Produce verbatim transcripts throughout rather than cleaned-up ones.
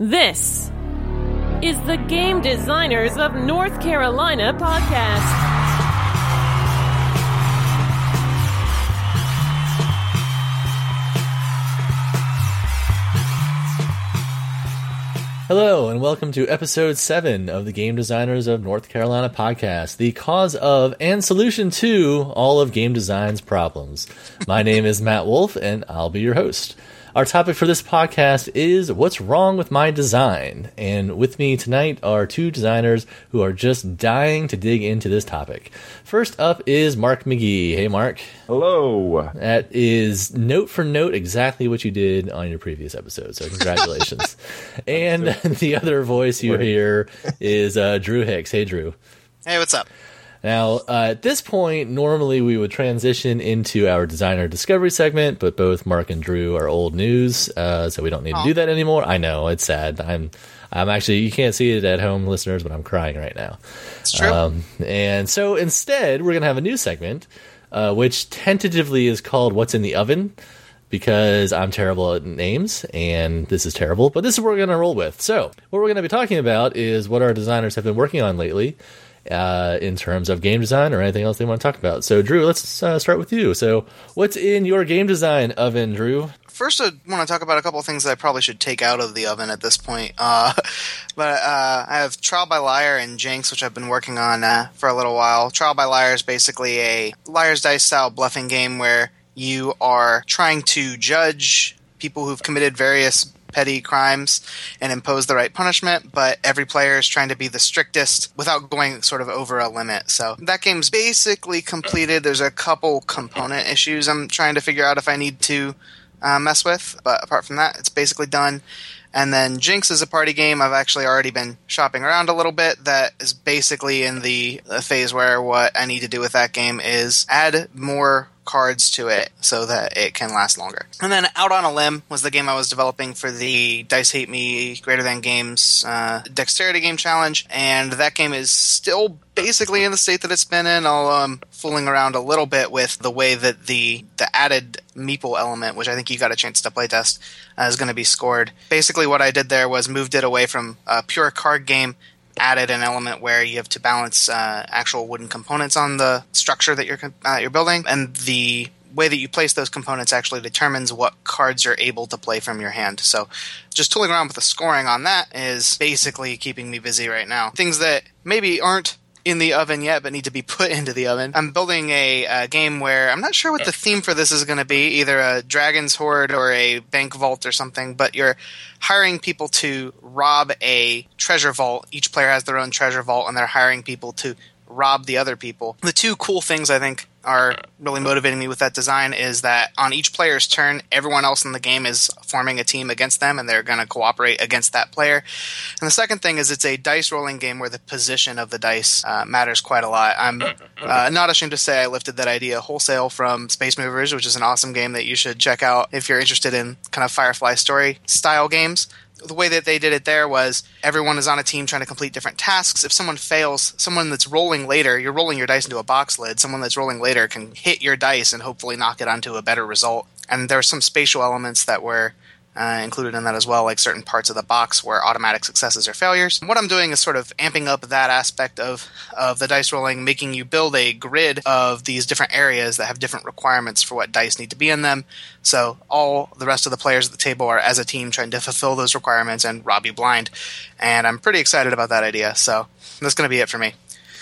This is the Game Designers of North Carolina podcast. Hello, and welcome to episode seven of the Game Designers of North Carolina podcast, the cause of and solution to all of game design's problems. My name is Matt Wolf, and I'll be your host. Our topic for this podcast is what's wrong with my design, and with me tonight are two designers who are just dying to dig into this topic. First up is Mark McGee. Hey, Mark. Hello. That is note for note exactly what you did on your previous episode, so congratulations. And the other voice you hear is uh, Drew Hicks. Hey, Drew. Hey, what's up? Now, uh, at this point, normally we would transition into our designer discovery segment, but both Mark and Drew are old news, uh, so we don't need Aww. to do that anymore. I know, it's sad. I'm, I'm actually, you can't see it at home, listeners, but I'm crying right now. It's true. Um, and so instead, we're going to have a new segment, uh, which tentatively is called What's in the Oven, because I'm terrible at names, and this is terrible, but this is what we're going to roll with. So, what we're going to be talking about is what our designers have been working on lately, Uh, in terms of game design or anything else they want to talk about. So, Drew, let's uh, start with you. So, what's in your game design oven, Drew? First, I want to talk about a couple of things that I probably should take out of the oven at this point. Uh, but uh, I have Trial by Liar and Jinx, which I've been working on uh, for a little while. Trial by Liar is basically a Liar's Dice style bluffing game where you are trying to judge people who've committed various petty crimes and impose the right punishment, but every player is trying to be the strictest without going sort of over a limit. So that game's basically completed. There's a couple component issues I'm trying to figure out if I need to uh, mess with, but apart from that, it's basically done. And then Jinx is a party game I've actually already been shopping around a little bit. That is basically in the, the phase where what I need to do with that game is add more cards to it so that it can last longer. And then Out on a Limb was the game I was developing for the Dice Hate Me Greater Than Games uh, Dexterity Game Challenge, and that game is still basically in the state that it's been in. I'll um, fooling around a little bit with the way that the the added meeple element, which I think you got a chance to playtest, uh, is going to be scored. Basically what I did there was moved it away from a pure card game, added an element where you have to balance uh, actual wooden components on the structure that you're uh, you're building, and the way that you place those components actually determines what cards you're able to play from your hand. So just tooling around with the scoring on that is basically keeping me busy right now. Things that maybe aren't in the oven yet but need to be put into the oven. I'm building a, a game where I'm not sure what the theme for this is going to be, either a Dragon's Hoard or a bank vault or something, but you're hiring people to rob a treasure vault. Each player has their own treasure vault, and they're hiring people to rob the other people. The two cool things I think are really motivating me with that design is that on each player's turn, everyone else in the game is forming a team against them, and they're going to cooperate against that player. And the second thing is it's a dice rolling game where the position of the dice uh, matters quite a lot. I'm uh, not ashamed to say I lifted that idea wholesale from Space Movers, which is an awesome game that you should check out if you're interested in kind of Firefly story style games. The way that they did it there was everyone is on a team trying to complete different tasks. If someone fails, someone that's rolling later, you're rolling your dice into a box lid, someone that's rolling later can hit your dice and hopefully knock it onto a better result. And there are some spatial elements that were Uh, included in that as well, like certain parts of the box where automatic successes or failures. What I'm doing is sort of amping up that aspect of, of the dice rolling, making you build a grid of these different areas that have different requirements for what dice need to be in them. So all the rest of the players at the table are as a team trying to fulfill those requirements and rob you blind. And I'm pretty excited about that idea. So that's going to be it for me.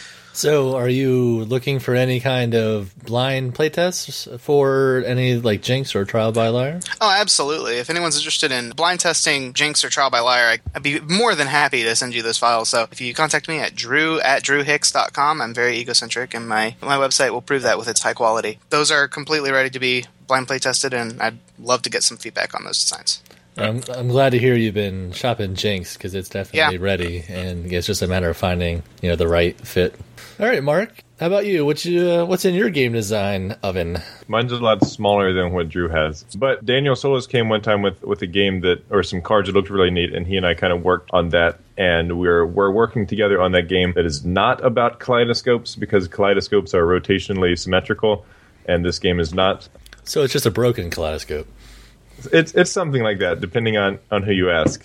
So, are you looking for any kind of blind playtests for any, like, Jinx or Trial by Liar? Oh, absolutely. If anyone's interested in blind testing Jinx or Trial by Liar, I'd be more than happy to send you those files. So if you contact me at drew at drew hicks dot com, I'm very egocentric, and my, my website will prove that with its high quality. Those are completely ready to be blind play tested, and I'd love to get some feedback on those designs. I'm, I'm glad to hear you've been shopping Jinx, because it's definitely Yeah. ready, and it's just a matter of finding, you know, the right fit. All right, Mark, how about you? What you uh, what's in your game design oven? Mine's a lot smaller than what Drew has. But Daniel Solis came one time with, with a game that, or some cards that looked really neat, and he and I kind of worked on that. And we're we're working together on that game that is not about kaleidoscopes, because kaleidoscopes are rotationally symmetrical, and this game is not. So it's just a broken kaleidoscope. It's it's something like that, depending on, on who you ask.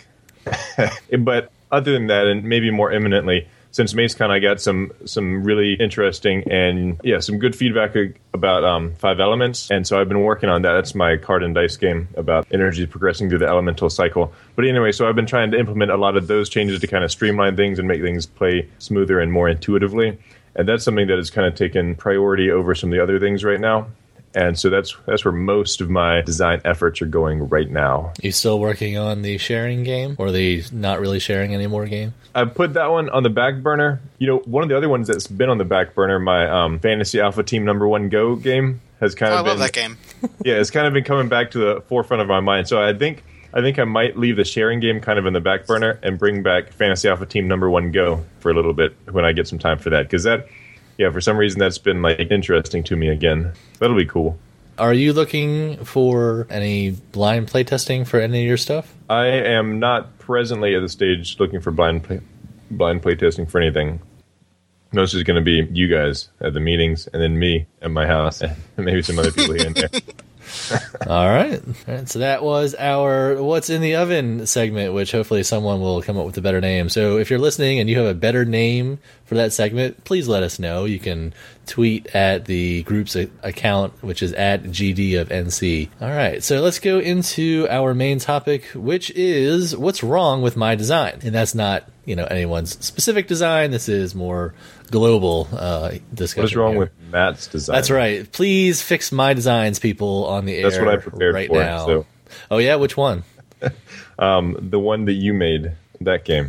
But other than that, and maybe more imminently, since MaceCon, I got some some really interesting and yeah, some good feedback about um, Five Elements, and so I've been working on that. That's my card and dice game about energy progressing through the elemental cycle. But anyway, so I've been trying to implement a lot of those changes to kind of streamline things and make things play smoother and more intuitively. And that's something that has kind of taken priority over some of the other things right now. And so that's that's where most of my design efforts are going right now. You still working on the sharing game, or the not really sharing anymore game? I put that one on the back burner. You know, one of the other ones that's been on the back burner, my um, Fantasy Alpha Team Number One Go game, has kind oh, of I been, love that game. Yeah, it's kind of been coming back to the forefront of my mind. So I think I think I might leave the sharing game kind of in the back burner and bring back Fantasy Alpha Team Number One Go for a little bit when I get some time for that, because that. Yeah, for some reason that's been like interesting to me again. That'll be cool. Are you looking for any blind playtesting for any of your stuff? I am not presently at the stage looking for blind play, blind playtesting for anything. Most is going to be you guys at the meetings, and then me at my house, and maybe some other people here and there. All right. All right. So that was our What's in the Oven segment, which hopefully someone will come up with a better name. So if you're listening and you have a better name for that segment, please let us know. You can tweet at the group's account, which is at G D of N C. All right. So let's go into our main topic, which is what's wrong with my design. And that's not, you know, anyone's specific design. This is more global uh, discussion. What's wrong here. with Matt's design? That's right. Please fix my designs, people, on the air. That's what I prepared right for. now. So. Oh yeah, which one? um, the one that you made. That game.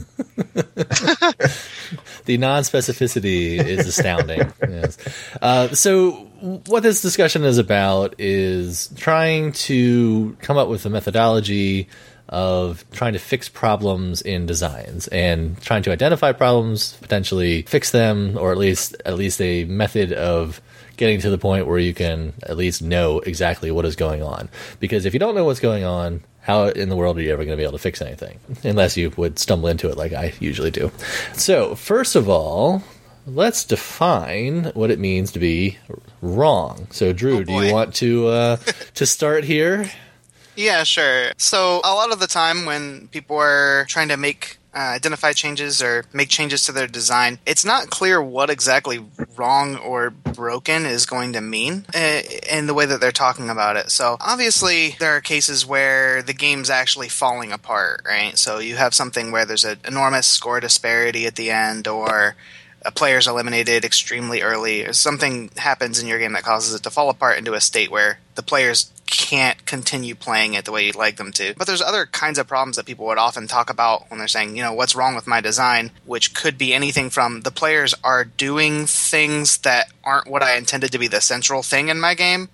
The non-specificity is astounding. Yes. Uh, so what this discussion is about is trying to come up with a methodology of trying to fix problems in designs and trying to identify problems, potentially fix them, or at least at least a method of getting to the point where you can at least know exactly what is going on. Because if you don't know what's going on, how in the world are you ever going to be able to fix anything? Unless you would stumble into it like I usually do. So, first of all, let's define what it means to be wrong. So, Drew, oh do you want to uh, to start here? Yeah, sure. So a lot of the time when people are trying to make uh, identify changes or make changes to their design, it's not clear what exactly wrong or broken is going to mean uh, in the way that they're talking about it. So obviously there are cases where the game's actually falling apart, right? So you have something where there's an enormous score disparity at the end, or a player's eliminated extremely early, or something happens in your game that causes it to fall apart into a state where the players can't continue playing it the way you'd like them to. But there's other kinds of problems that people would often talk about when they're saying, you know, what's wrong with my design, which could be anything from the players are doing things that aren't what I intended to be the central thing in my game,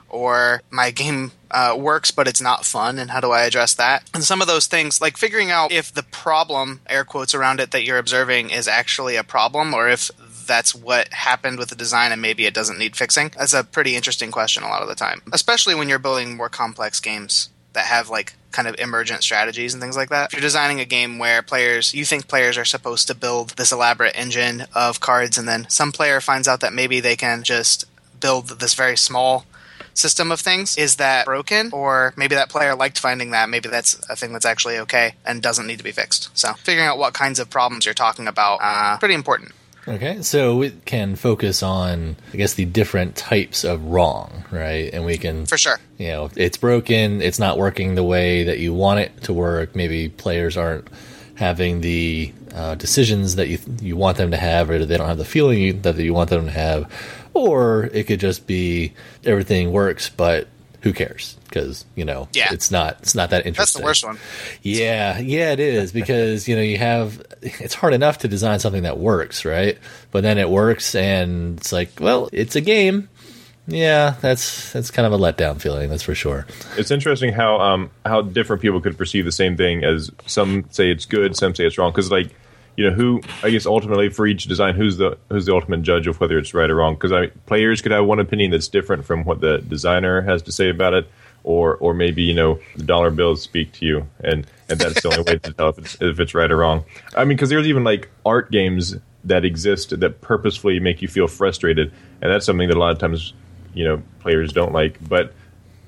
or my game uh, works but it's not fun, and how do I address that? And some of those things, like figuring out if the problem, air quotes around it, that you're observing is actually a problem, or if that's what happened with the design and maybe it doesn't need fixing. That's a pretty interesting question a lot of the time, especially when you're building more complex games that have like kind of emergent strategies and things like that. If you're designing a game where players, you think players are supposed to build this elaborate engine of cards, and then some player finds out that maybe they can just build this very small system of things, is that broken? Or maybe that player liked finding that, maybe that's a thing that's actually okay and doesn't need to be fixed. So figuring out what kinds of problems you're talking about, uh, pretty important. Okay, so we can focus on, I guess, the different types of wrong, right? And we can, for sure, you know, it's broken, it's not working the way that you want it to work. Maybe players aren't having the uh, decisions that you you want them to have, or they don't have the feeling you, that you want them to have. Or it could just be everything works, but who cares? Because, you know, yeah. it's not it's not that interesting. That's the worst one. Yeah, yeah, it is. Because, you know, you have, it's hard enough to design something that works, right? But then it works and it's like, well, it's a game. Yeah, that's that's kind of a letdown feeling, that's for sure. It's interesting how um how different people could perceive the same thing. As some say it's good, some say it's wrong. Because, like, you know, who, I guess ultimately for each design, who's the who's the ultimate judge of whether it's right or wrong? Because I players could have one opinion that's different from what the designer has to say about it, or or maybe, you know, the dollar bills speak to you, and, and that's the only way to tell if it's if it's right or wrong. I mean, because there's even like art games that exist that purposefully make you feel frustrated, and that's something that a lot of times, you know, players don't like. But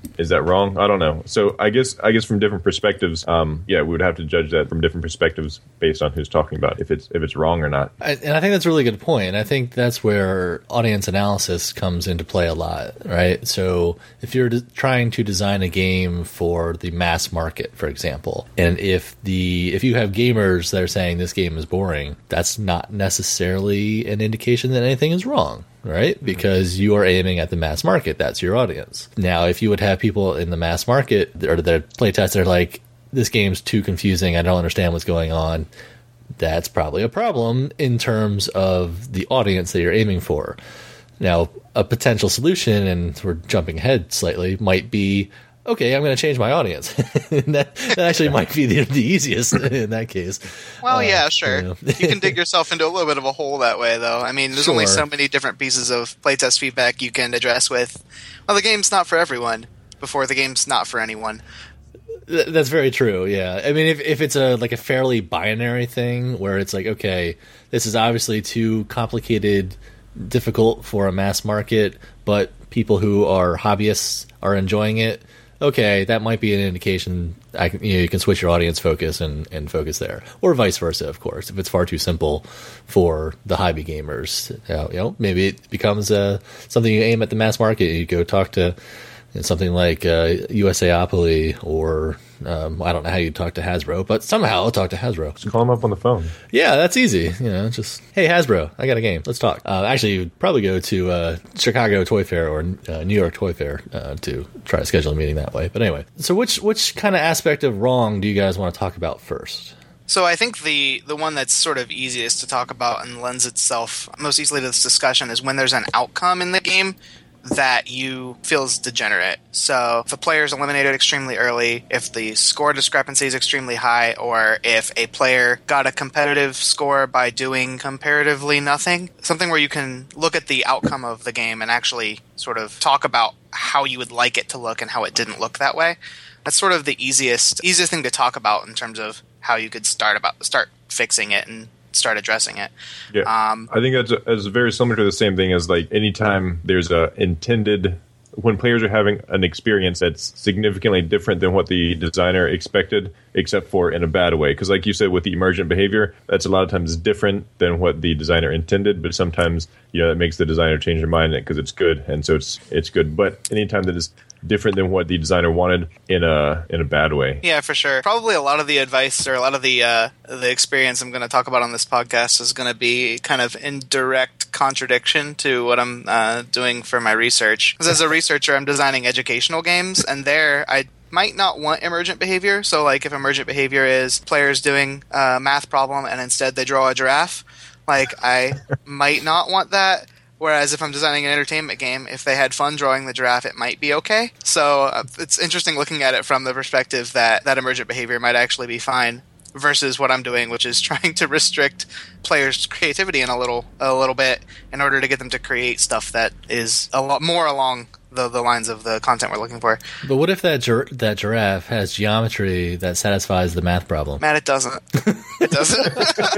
Is that wrong? I don't know. So I guess I guess from different perspectives, um, yeah, we would have to judge that from different perspectives based on who's talking about if it's if it's wrong or not. I, and I think that's a really good point. And I think that's where audience analysis comes into play a lot, right? So if you're de- trying to design a game for the mass market, for example, and if the if you have gamers that are saying this game is boring, that's not necessarily an indication that anything is wrong. Right? Because you are aiming at the mass market. That's your audience. Now, if you would have people in the mass market or their playtest, they're like, this game's too confusing. I don't understand what's going on. That's probably a problem in terms of the audience that you're aiming for. Now, a potential solution, and we're jumping ahead slightly, might be, okay, I'm going to change my audience. that, that actually might be the, the easiest in that case. Well, uh, yeah, sure. You know. You can dig yourself into a little bit of a hole that way, though. I mean, there's Sure. only so many different pieces of playtest feedback you can address with, well, the game's not for everyone, before the game's not for anyone. Th- That's very true. Yeah, I mean, if if it's a like a fairly binary thing where it's like, okay, this is obviously too complicated, difficult for a mass market, but people who are hobbyists are enjoying it. Okay, that might be an indication. I can, you know, you can switch your audience focus and, and focus there, or vice versa, of course. If it's far too simple for the hobby gamers, you know, maybe it becomes uh, something you aim at the mass market. You go talk to something like uh, USAopoly, or um, I don't know how you talk to Hasbro, but somehow I'll talk to Hasbro. Just call them up on the phone. Yeah, that's easy. You know, just, hey, Hasbro, I got a game. Let's talk. Uh, actually, you'd probably go to uh, Chicago Toy Fair or uh, New York Toy Fair uh, to try to schedule a meeting that way. But anyway, so which which kind of aspect of wrong do you guys want to talk about first? So I think the, the one that's sort of easiest to talk about and lends itself most easily to this discussion is when there's an outcome in the game that you feel is degenerate. So if a player is eliminated extremely early, if the score discrepancy is extremely high, or if a player got a competitive score by doing comparatively nothing, something where you can look at the outcome of the game and actually sort of talk about how you would like it to look and how it didn't look that way. That's sort of the easiest easiest thing to talk about in terms of how you could start about start fixing it and start addressing it. Yeah, um, I think that's, that's very similar to the same thing as like anytime there's a intended, when players are having an experience that's significantly different than what the designer expected, except for in a bad way. Because like you said, with the emergent behavior, that's a lot of times different than what the designer intended, but sometimes, you know, it makes the designer change their mind because it's good, and so it's it's good. But anytime that is different than what the designer wanted in a in a bad way. Yeah, for sure. Probably a lot of the advice or a lot of the uh, the experience I'm going to talk about on this podcast is going to be kind of in direct contradiction to what I'm uh, doing for my research. Because as a researcher, I'm designing educational games, and there I might not want emergent behavior. So like if emergent behavior is players doing a math problem and instead they draw a giraffe, like I might not want that. Whereas if I'm designing an entertainment game, if they had fun drawing the giraffe, it might be okay. So uh, it's interesting looking at it from the perspective that that emergent behavior might actually be fine versus what I'm doing, which is trying to restrict players' creativity in a little a little bit in order to get them to create stuff that is a lot more along the, the lines of the content we're looking for. But what if that gir- that giraffe has geometry that satisfies the math problem? Matt, it doesn't. It doesn't.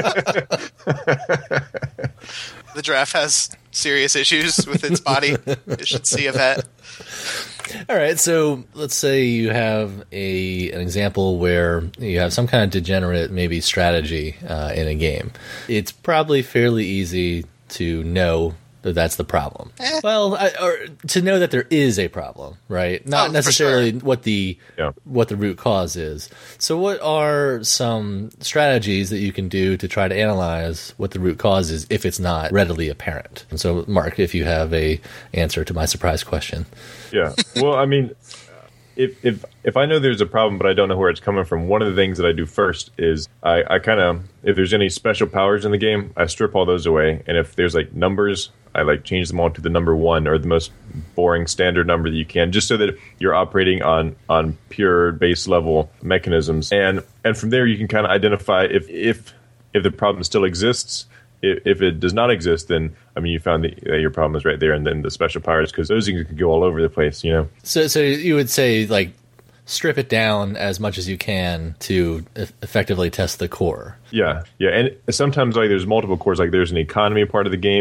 The giraffe has serious issues with its body. It should see a vet. All right, so let's say you have a an example where you have some kind of degenerate, maybe strategy uh, in a game. It's probably fairly easy to know that that's the problem. Eh. Well, I, or to know that there is a problem, right? Not Oh, necessarily for sure. what the Yeah. what the root cause is. So, what are some strategies that you can do to try to analyze what the root cause is if it's not readily apparent? And so, Mark, if you have a answer to my surprise question. Yeah. Well, I mean, if if if I know there's a problem, but I don't know where it's coming from, one of the things that I do first is I, I kind of, if there's any special powers in the game, I strip all those away. And if there's like numbers, I like change them all to the number one or the most boring standard number that you can, just so that you're operating on on pure base level mechanisms. And and from there, you can kind of identify if if if the problem still exists. If, if it does not exist, then I mean, you found that uh, your problem is right there, and then the special powers, because those things can go all over the place, you know. So, so you would say like strip it down as much as you can to e- effectively test the core. Yeah, yeah, and sometimes like there's multiple cores. Like there's an economy part of the game,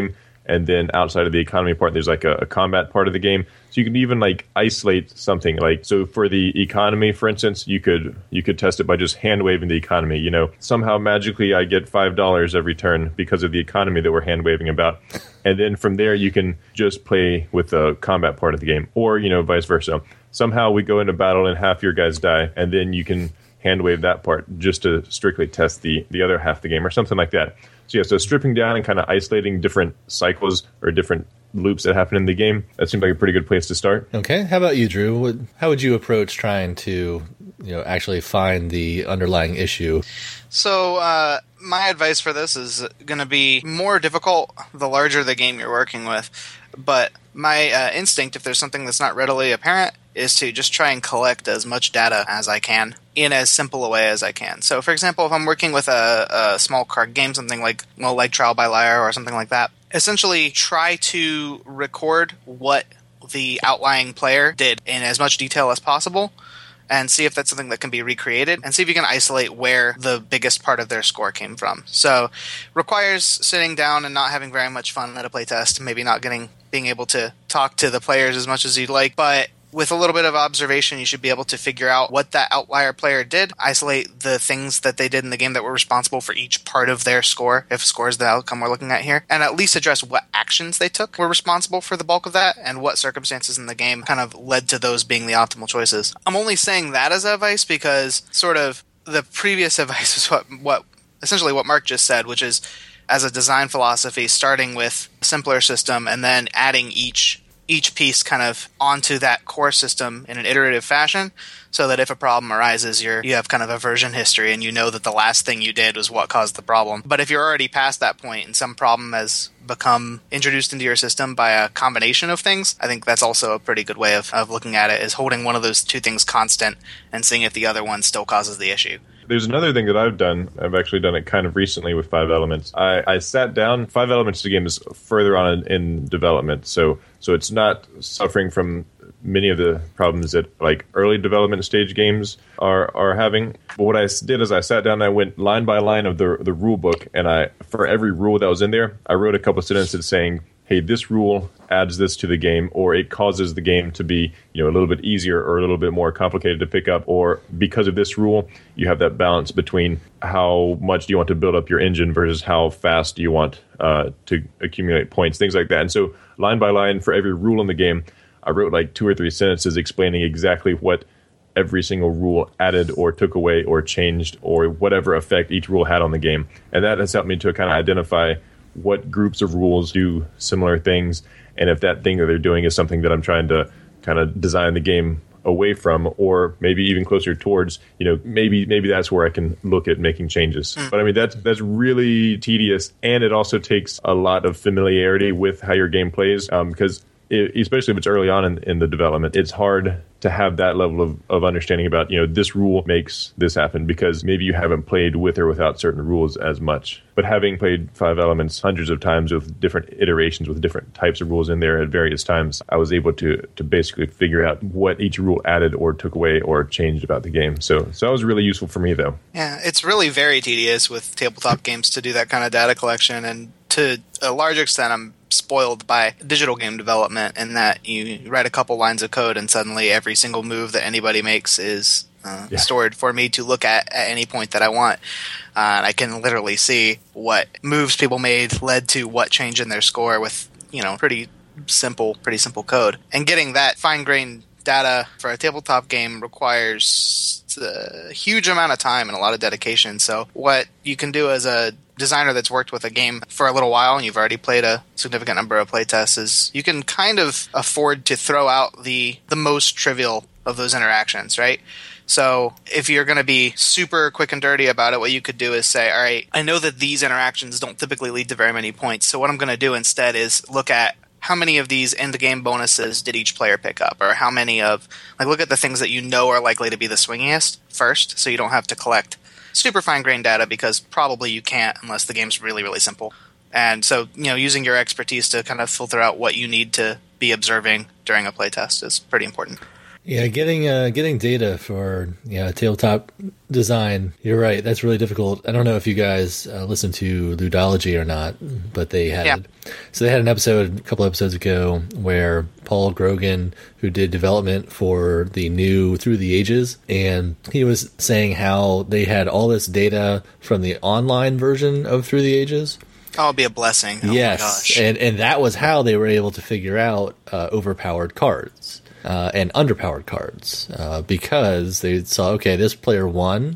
And then outside of the economy part, there's like a, a combat part of the game. So you can even like isolate something. Like, so for the economy, for instance, you could you could test it by just hand waving the economy. You know, somehow magically I get five dollars every turn because of the economy that we're hand waving about. And then from there, you can just play with the combat part of the game, or, you know, vice versa. Somehow we go into battle and half your guys die, and then you can hand wave that part just to strictly test the, the other half of the game or something like that. So yeah, so stripping down and kind of isolating different cycles or different loops that happen in the game, that seems like a pretty good place to start. Okay, how about you, Drew? What, how would you approach trying to, you know, actually find the underlying issue? So uh, my advice for this is going to be more difficult the larger the game you're working with. But my uh, instinct, if there's something that's not readily apparent, is to just try and collect as much data as I can in as simple a way as I can. So, for example, if I'm working with a, a small card game, something like, well, like Trial by Liar or something like that, essentially try to record what the outlying player did in as much detail as possible, and see if that's something that can be recreated, and see if you can isolate where the biggest part of their score came from. So, requires sitting down and not having very much fun at a playtest, maybe not getting being able to talk to the players as much as you'd like, but with a little bit of observation, you should be able to figure out what that outlier player did, isolate the things that they did in the game that were responsible for each part of their score, if score is the outcome we're looking at here, and at least address what actions they took were responsible for the bulk of that, and what circumstances in the game kind of led to those being the optimal choices. I'm only saying that as advice because sort of the previous advice is what, what essentially what Mark just said, which is, as a design philosophy, starting with a simpler system and then adding each each piece kind of onto that core system in an iterative fashion, so that if a problem arises, you're, you have kind of a version history and you know that the last thing you did was what caused the problem. But if you're already past that point and some problem has become introduced into your system by a combination of things, I think that's also a pretty good way of, of looking at it, is holding one of those two things constant and seeing if the other one still causes the issue. There's another thing that I've done. I've actually done it kind of recently with Five Elements. I, I sat down. Five Elements, the game, is further on in, in development, so so it's not suffering from many of the problems that like early development stage games are are having. But what I did is I sat down and I went line by line of the the rule book, and I for every rule that was in there, I wrote a couple sentences saying, hey, this rule adds this to the game, or it causes the game to be, you know, a little bit easier or a little bit more complicated to pick up, or because of this rule, you have that balance between how much do you want to build up your engine versus how fast do you want uh, to accumulate points, things like that. And so line by line for every rule in the game, I wrote like two or three sentences explaining exactly what every single rule added or took away or changed or whatever effect each rule had on the game. And that has helped me to kind of identify what groups of rules do similar things, and if that thing that they're doing is something that I'm trying to kind of design the game away from, or maybe even closer towards, you know, maybe maybe that's where I can look at making changes. Mm. But I mean, that's that's really tedious, and it also takes a lot of familiarity with how your game plays, um, because it, especially if it's early on in, in the development, it's hard to have that level of, of understanding about, you know, this rule makes this happen, because maybe you haven't played with or without certain rules as much. But having played Five Elements hundreds of times with different iterations, with different types of rules in there at various times, I was able to to basically figure out what each rule added or took away or changed about the game. So, so that was really useful for me, though. Yeah, it's really very tedious with tabletop games to do that kind of data collection, and to a large extent, I'm spoiled by digital game development in that you write a couple lines of code and suddenly every single move that anybody makes is uh, yeah. stored for me to look at at any point that I want. Uh, and I can literally see what moves people made led to what change in their score with, you know, pretty simple, pretty simple code. And getting that fine-grained data for a tabletop game requires a huge amount of time and a lot of dedication. So what you can do as a designer that's worked with a game for a little while and you've already played a significant number of playtests is you can kind of afford to throw out the the most trivial of those interactions, right? So if you're going to be super quick and dirty about it, what you could do is say, all right, I know that these interactions don't typically lead to very many points, so what I'm going to do instead is look at how many of these end-game bonuses did each player pick up, or how many of, like, look at the things that you know are likely to be the swingiest first, so you don't have to collect super fine-grained data, because probably you can't unless the game's really, really simple. And so, you know, using your expertise to kind of filter out what you need to be observing during a playtest is pretty important. Yeah, getting uh, getting data for yeah tabletop design. You're right. That's really difficult. I don't know if you guys uh, listen to Ludology or not, but they had yeah. so they had an episode a couple episodes ago where Paul Grogan, who did development for the new Through the Ages, and he was saying how they had all this data from the online version of Through the Ages. Oh, it'll be a blessing. Oh yes, my gosh. and and that was how they were able to figure out uh, overpowered cards. Uh, and underpowered cards uh, because they saw, okay, this player won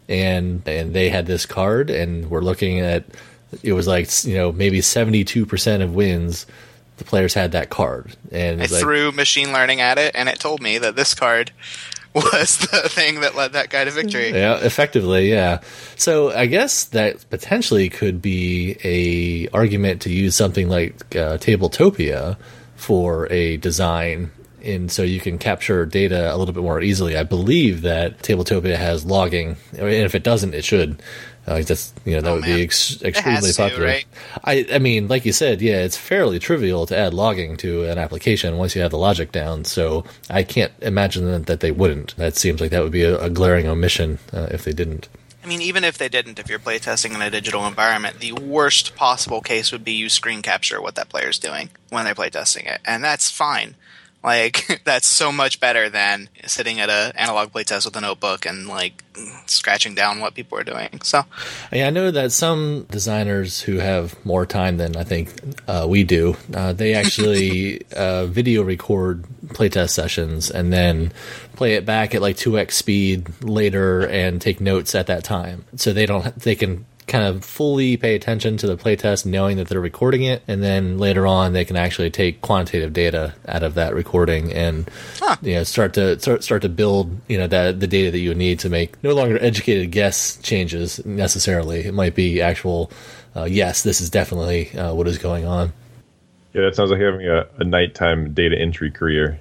and and they had this card, and we're looking at, it was like, you know, maybe seventy-two percent of wins, the players had that card. And I like, threw machine learning at it, and it told me that this card was the thing that led that guy to victory. Yeah, effectively, yeah. So I guess that potentially could be a argument to use something like uh, Tabletopia for a design, and so you can capture data a little bit more easily. I believe that Tabletopia has logging, and if it doesn't, it should. Uh, that's you know that Oh, would man. be ex- It extremely has to, popular. right? I I mean, like you said, yeah, it's fairly trivial to add logging to an application once you have the logic down. So I can't imagine that, that they wouldn't. That seems like that would be a, a glaring omission uh, if they didn't. I mean, even if they didn't, if you're playtesting in a digital environment, the worst possible case would be you screen capture what that player's doing when they're playtesting it, and that's fine. Like, that's so much better than sitting at a analog playtest with a notebook and, like, scratching down what people are doing. So, Yeah, I know that some designers who have more time than I think uh, we do, uh, they actually uh, video record playtest sessions and then play it back at like two x speed later and take notes at that time. So they don't, they can kind of fully pay attention to the playtest knowing that they're recording it, and then later on they can actually take quantitative data out of that recording and Huh. you know start to start, start to build you know that the data that you need to make no longer educated guess changes necessarily. It might be actual uh, yes, this is definitely uh, what is going on. Yeah, that sounds like having a, a nighttime data entry career.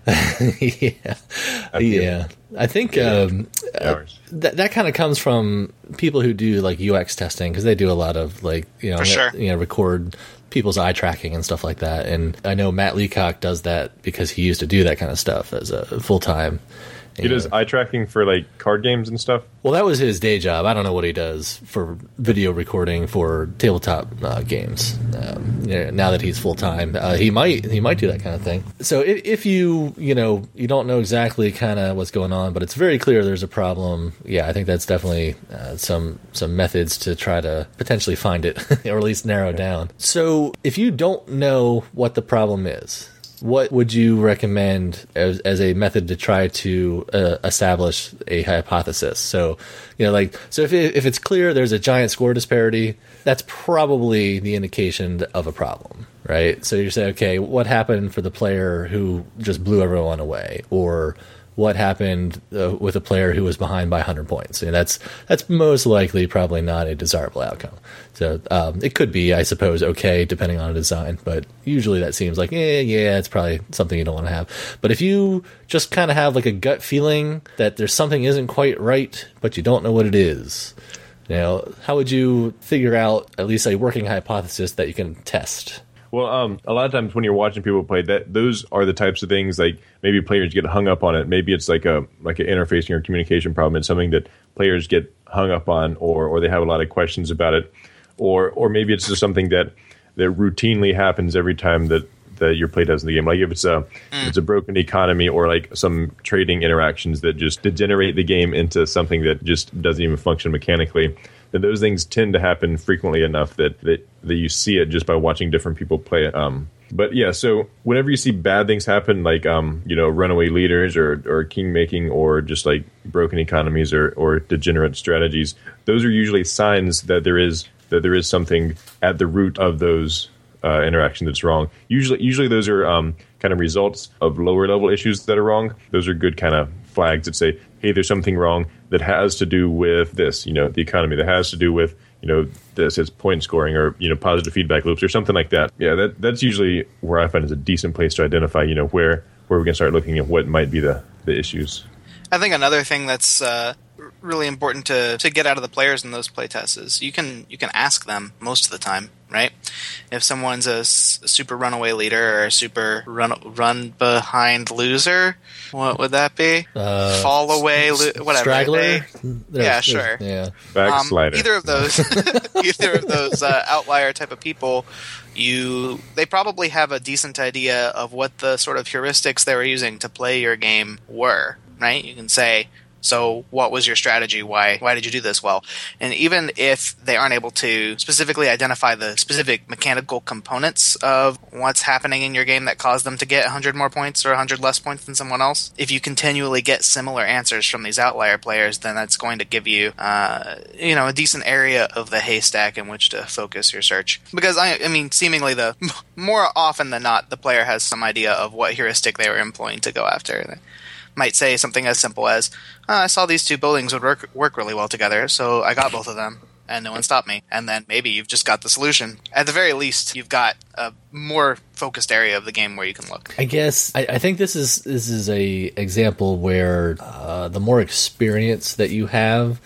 yeah, yeah. I think um, uh, that that kind of comes from people who do like U X testing, because they do a lot of like you know For sure. you know record people's eye tracking and stuff like that. And I know Matt Leacock does that because he used to do that kind of stuff as a full time. He does eye tracking for like card games and stuff. Well, that was his day job. I don't know what he does for video recording for tabletop uh, games. Um, yeah, now that he's full time, uh, he might he might do that kind of thing. So if, if you you know you don't know exactly kind of what's going on, but it's very clear there's a problem. Yeah, I think that's definitely uh, some some methods to try to potentially find it or at least narrow down. So if you don't know what the problem is, what would you recommend as, as a method to try to uh, establish a hypothesis? So, you know, like, so if it, if it's clear there's a giant score disparity, that's probably the indication of a problem, right? So you say, okay, what happened for the player who just blew everyone away, or what happened uh, with a player who was behind by one hundred points? And that's that's most likely probably not a desirable outcome. So um, it could be, I suppose, okay, depending on a design, but usually that seems like, eh, yeah, it's probably something you don't want to have. But if you just kind of have like a gut feeling that there's something isn't quite right, but you don't know what it is, you know, how would you figure out at least a working hypothesis that you can test? Well, um, a lot of times when you're watching people play, that those are the types of things like maybe players get hung up on it. Maybe it's like a like an interfacing or communication problem. It's something that players get hung up on, or or they have a lot of questions about it, or or maybe it's just something that that routinely happens every time that that you're playtesting the game. Like if it's a mm. if it's a broken economy, or like some trading interactions that just degenerate the game into something that just doesn't even function mechanically. Then those things tend to happen frequently enough that, that, that you see it just by watching different people play it. Um, but yeah, so whenever you see bad things happen, like um, you know, runaway leaders or or king making, or just like broken economies or, or degenerate strategies, those are usually signs that there is that there is something at the root of those uh, interactions that's wrong. Usually, usually those are um, kind of results of lower level issues that are wrong. Those are good kind of flags that say, hey, there's something wrong that has to do with this, you know, the economy, that has to do with, you know, this, it's point scoring, or, you know, positive feedback loops or something like that. Yeah, that that's usually where I find is a decent place to identify, you know, where, where we can start looking at what might be the, the issues. I think another thing that's uh, really important to, to get out of the players in those playtests is you can you can ask them most of the time, right? If someone's a, s- a super runaway leader or a super run run behind loser, what would that be? Uh, Fall away, lo- whatever. Straggler? They- There's- yeah, there's- sure. Yeah. Backslider. Um, either of those, either of those uh, outlier type of people, you they probably have a decent idea of what the sort of heuristics they were using to play your game were. Right? You can say, so what was your strategy? Why why did you do this well? And even if they aren't able to specifically identify the specific mechanical components of what's happening in your game that caused them to get one hundred more points or one hundred less points than someone else, if you continually get similar answers from these outlier players, then that's going to give you uh, you know, a decent area of the haystack in which to focus your search. Because, I, I mean, seemingly the more often than not, the player has some idea of what heuristic they were employing to go after. Might say something as simple as, oh, I saw these two buildings would work work really well together, so I got both of them, and no one stopped me. And then maybe you've just got the solution. At the very least, you've got a more focused area of the game where you can look. I guess I, I think this is this is a example where uh, the more experience that you have,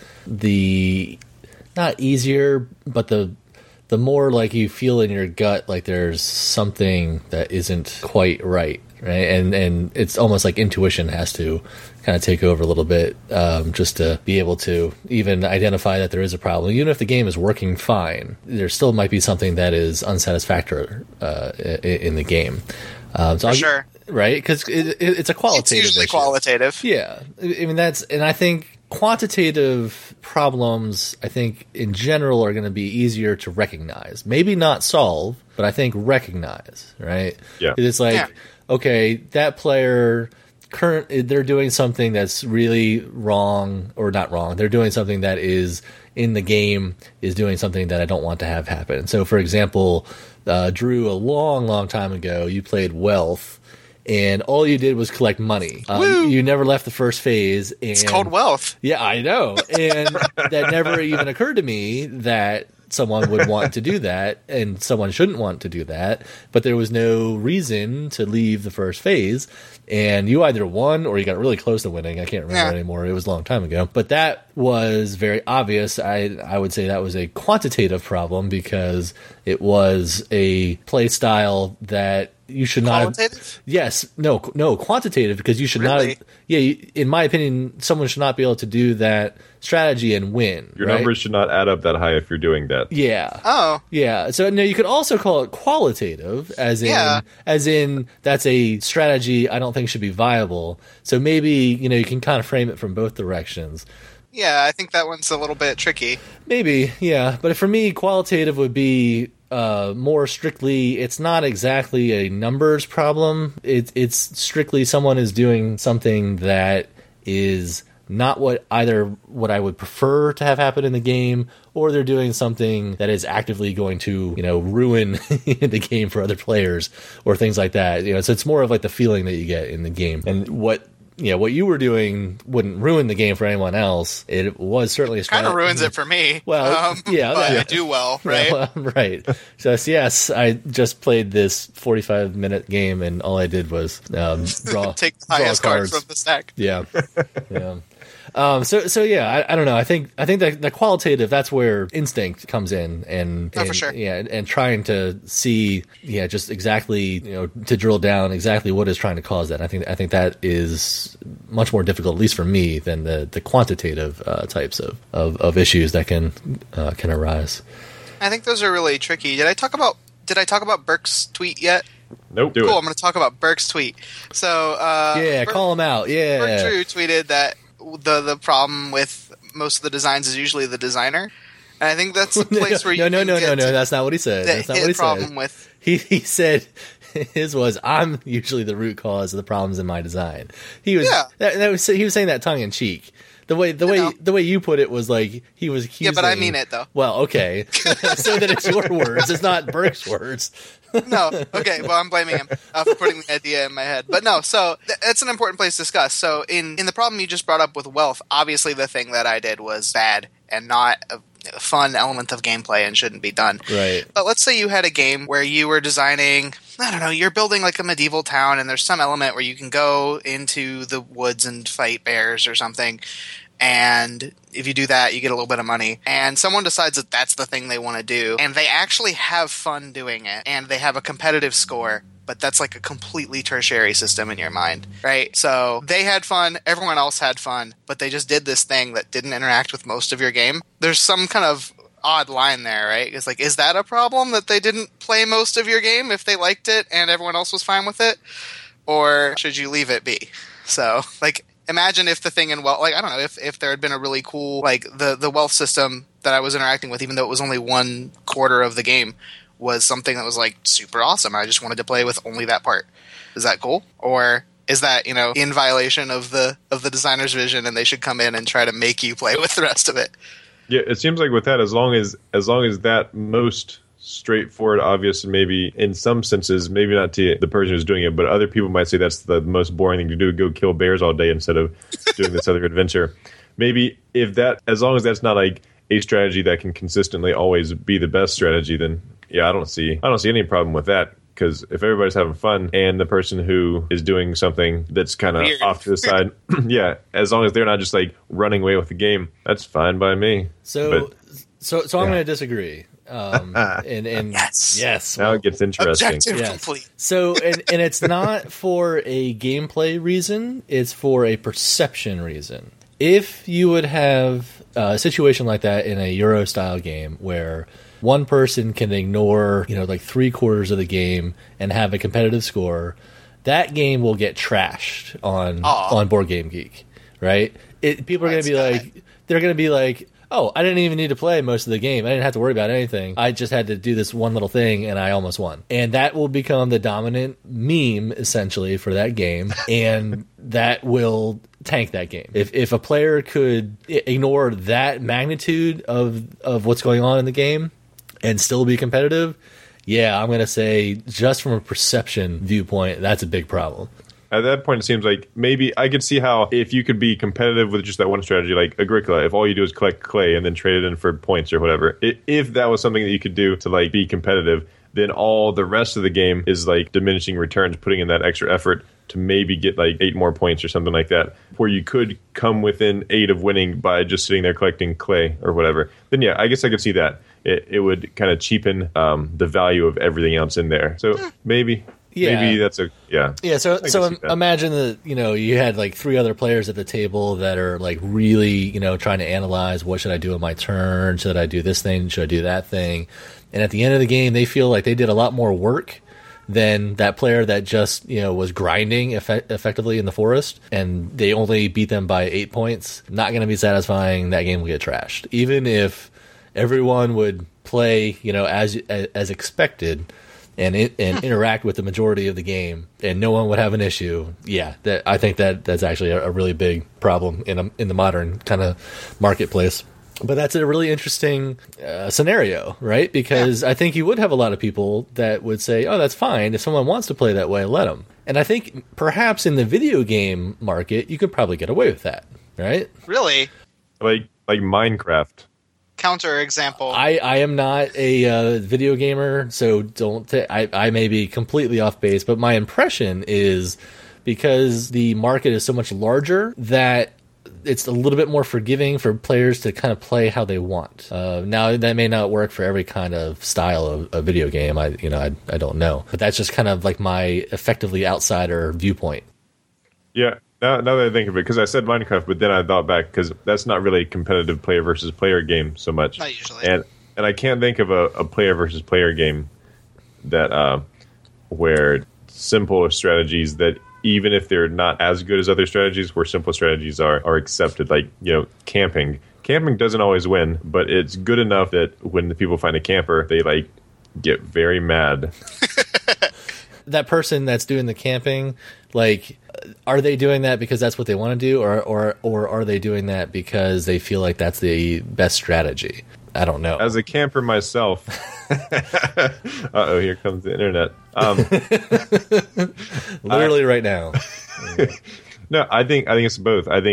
the not easier, but the the more like you feel in your gut like there's something that isn't quite right. Right, and and it's almost like intuition has to kind of take over a little bit, um, just to be able to even identify that there is a problem. Even if the game is working fine, there still might be something that is unsatisfactory uh, in, in the game. Um, so For I'll, sure, right? Because it, it, it's a qualitative. It's usually issue. qualitative. Yeah, I mean that's, and I think quantitative problems, I think in general, are going to be easier to recognize. Maybe not solve, but I think recognize. Right? Yeah, it's like. Yeah. Okay, that player current they're doing something that's really wrong, or not wrong. They're doing something that is in the game is doing something that I don't want to have happen. So, for example, uh, Drew, a long, long time ago, you played Wealth, and all you did was collect money. Um, Woo! You never left the first phase. And, It's called Wealth. Yeah, I know, and that never even occurred to me that someone would want to do that, and someone shouldn't want to do that, but there was no reason to leave the first phase, and you either won or you got really close to winning. I can't remember Yeah. anymore. It was a long time ago. But that was very obvious. I I would say that was a quantitative problem because it was a play style that you should not have. Qualitative? Yes, no, no, quantitative, because you should Really? not. Yeah, you, in my opinion, someone should not be able to do that strategy and win. Your right? numbers should not add up that high if you're doing that. Yeah. Oh, Yeah. So no, you could also call it qualitative, as in, Yeah. as in that's a strategy I don't think should be viable. So maybe you know you can kind of frame it from both directions. yeah, I think that one's a little bit tricky. Maybe, yeah. But for me, qualitative would be uh, more strictly. It's not exactly a numbers problem. It's it's strictly someone is doing something that is not what either what I would prefer to have happen in the game, or they're doing something that is actively going to, you know, ruin the game for other players or things like that. You know, so it's more of like the feeling that you get in the game. And what you know, what you were doing wouldn't ruin the game for anyone else. It was certainly a Kind of strat- ruins it for me. Well, um, yeah, but yeah. I do well, right? Yeah, well, right. So yes, I just played this forty-five minute game, and all I did was um, draw, Take the draw highest card cards. from the stack. Yeah, yeah. Um, so, so yeah, I, I don't know. I think, I think that the qualitative, that's where instinct comes in, and, Oh, and for sure. yeah, and, and trying to see, yeah, just exactly, you know, to drill down exactly what is trying to cause that. I think, I think that is much more difficult, at least for me, than the the quantitative uh, types of, of, of issues that can uh, can arise. I think those are really tricky. Did I talk about Did I talk about Burke's tweet yet? Nope. Do Cool. it. I'm going to talk about Burke's tweet. So, uh, Yeah, Burke, call them out. Yeah, Burke Drew tweeted that the the problem with most of the designs is usually the designer, and I think that's the place where no, you no, can no, get no, no. to That's not what he said. the That's not hit what he problem said. with. He he said his was I'm usually the root cause of the problems in my design. He was Yeah. that, that was he was saying that tongue in cheek. The way the You way know. the way you put it was like he was accusing. Yeah, but I mean it, though. Well, okay, so that it's your words. It's not Burke's words. No, okay. Well, I'm blaming him uh, for putting the idea in my head. But no, so th- that's an important place to discuss. So in in the problem you just brought up with Wealth, obviously the thing that I did was bad and not a a fun element of gameplay and shouldn't be done. Right. But let's say you had a game where you were designing, I don't know, you're building like a medieval town and there's some element where you can go into the woods and fight bears or something. And if you do that, you get a little bit of money. And someone decides that that's the thing they want to do. And they actually have fun doing it. And they have a competitive score. But that's like a completely tertiary system in your mind, right? So they had fun. Everyone else had fun. But they just did this thing that didn't interact with most of your game. There's some kind of odd line there, right? It's like, is that a problem that they didn't play most of your game if they liked it and everyone else was fine with it? Or should you leave it be? So, like, imagine if the thing in wealth, like, I don't know, if, if there had been a really cool, like, the, the wealth system that I was interacting with, even though it was only one quarter of the game, was something that was, like, super awesome. I just wanted to play with only that part. Is that cool? Or is that, you know, in violation of the of the designer's vision and they should come in and try to make you play with the rest of it? Yeah, it seems like with that, as long as as long as that most straightforward, obvious, and maybe in some senses, maybe not to the person who's doing it, but other people might say that's the most boring thing to do, go kill bears all day instead of doing this other adventure. Maybe if that, as long as that's not like a strategy that can consistently always be the best strategy, then yeah, I don't see I don't see any problem with that. Because if everybody's having fun and the person who is doing something that's kind of off to the side, yeah, as long as they're not just like running away with the game, that's fine by me. So, but, so, so I'm yeah. going to disagree. Um, and, and yes, yes, now well, it gets interesting. Objective yes. complete. So, and, and it's not for a gameplay reason; it's for a perception reason. If you would have a situation like that in a Euro style game where one person can ignore, you know, like three quarters of the game and have a competitive score, that game will get trashed on Aww. on Board Game Geek, right? It, people are going to be like, they're going to be like, oh, I didn't even need to play most of the game. I didn't have to worry about anything. I just had to do this one little thing, and I almost won. And that will become the dominant meme, essentially, for that game, and that will tank that game. If if a player could ignore that magnitude of of what's going on in the game and still be competitive, yeah, I'm going to say just from a perception viewpoint, that's a big problem. At that point, it seems like maybe I could see how if you could be competitive with just that one strategy, like Agricola, if all you do is collect clay and then trade it in for points or whatever, if that was something that you could do to like be competitive, then all the rest of the game is like diminishing returns, putting in that extra effort to maybe get like eight more points or something like that, where you could come within eight of winning by just sitting there collecting clay or whatever. Then yeah, I guess I could see that. It, it would kind of cheapen um, the value of everything else in there. So maybe... Yeah. Maybe that's a yeah. Yeah, so I so can see that. imagine that, you know, you had like three other players at the table that are like really, you know, trying to analyze what should I do on my turn? Should I do this thing? Should I do that thing? And at the end of the game, they feel like they did a lot more work than that player that just, you know, was grinding effect- effectively in the forest, and they only beat them by eight points. Not going to be satisfying. That game will get trashed. Even if everyone would play, you know, as as expected, and it, and interact with the majority of the game, and no one would have an issue. Yeah, that I think that that's actually a, a really big problem in a, in the modern kind of marketplace. But that's a really interesting uh, scenario, right? Because yeah. I think you would have a lot of people that would say, "Oh, that's fine. If someone wants to play that way, let them." And I think perhaps in the video game market, you could probably get away with that, right? Really? Like like Minecraft. Counter example. I, I am not a uh, video gamer, so don't. T- I I may be completely off base, but my impression is because the market is so much larger that it's a little bit more forgiving for players to kind of play how they want. Uh, now that may not work for every kind of style of, of video game. I you know I I don't know, but that's just kind of like my effectively outsider viewpoint. Yeah. Now, now that I think of it, because I said Minecraft, but then I thought back, because that's not really a competitive player versus player game so much. Not usually. And and I can't think of a, a player versus player game that uh, where simple strategies that even if they're not as good as other strategies, where simple strategies are, are accepted, like, you know, camping. Camping doesn't always win, but it's good enough that when the people find a camper, they, like, get very mad. That person that's doing the camping, like, are they doing that because that's what they want to do, or or or are they doing that because they feel like that's the best strategy? I don't know. As a camper myself, uh-oh, here comes the internet. Um, Literally I, right now. No, I think I think it's both. I think it's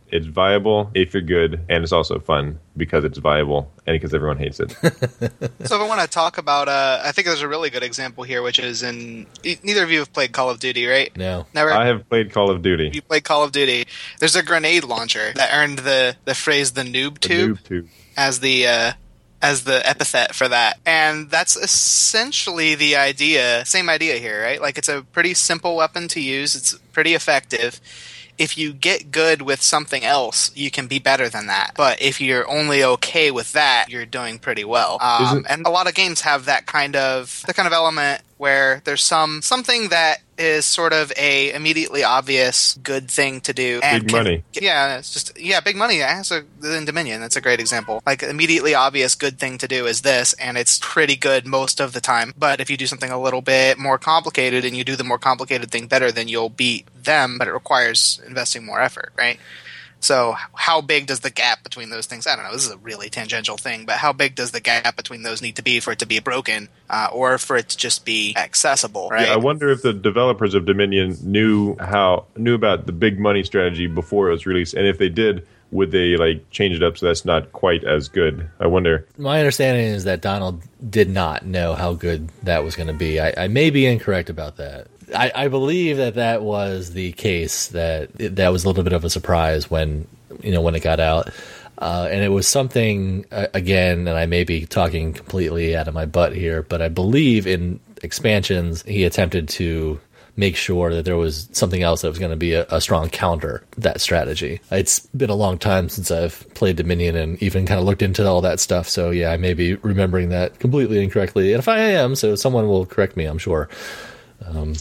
It's viable if you're good, and it's also fun because it's viable and because everyone hates it. So if I want to talk about, uh, I think there's a really good example here, which is in neither of you have played Call of Duty, right? No. Never. I have played Call of Duty. You played Call of Duty. There's a grenade launcher that earned the, the phrase "the noob The tube" noob tube. as the uh, as the epithet for that, and that's essentially the idea. Same idea here, right? Like it's a pretty simple weapon to use. It's pretty effective. If you get good with something else, you can be better than that. But if you're only okay with that, you're doing pretty well. Um, and a lot of games have that kind of the kind of element where there's some something that is sort of a immediately obvious good thing to do. And Big can- money. Yeah, it's just yeah, big money. That's a, in Dominion, that's a great example. Like immediately obvious good thing to do is this, and it's pretty good most of the time. But if you do something a little bit more complicated and you do the more complicated thing better, then you'll beat them. But it requires investing more effort, right? So how big does the gap between those things? I don't know. This is a really tangential thing, but how big does the gap between those need to be for it to be broken, uh, or for it to just be accessible? Right? Yeah, I wonder if the developers of Dominion knew how knew about the big money strategy before it was released, and if they did, would they like change it up so that's not quite as good? I wonder. My understanding is that Donald did not know how good that was going to be. I, I may be incorrect about that. I, I believe that that was the case. That that was a little bit of a surprise when you know when it got out, uh, and it was something uh, again. And I may be talking completely out of my butt here, but I believe in expansions he attempted to make sure that there was something else that was going to be a, a strong counter to that strategy. It's been a long time since I've played Dominion and even kind of looked into all that stuff. So yeah, I may be remembering that completely incorrectly. And if I am, so someone will correct me, I'm sure. Um,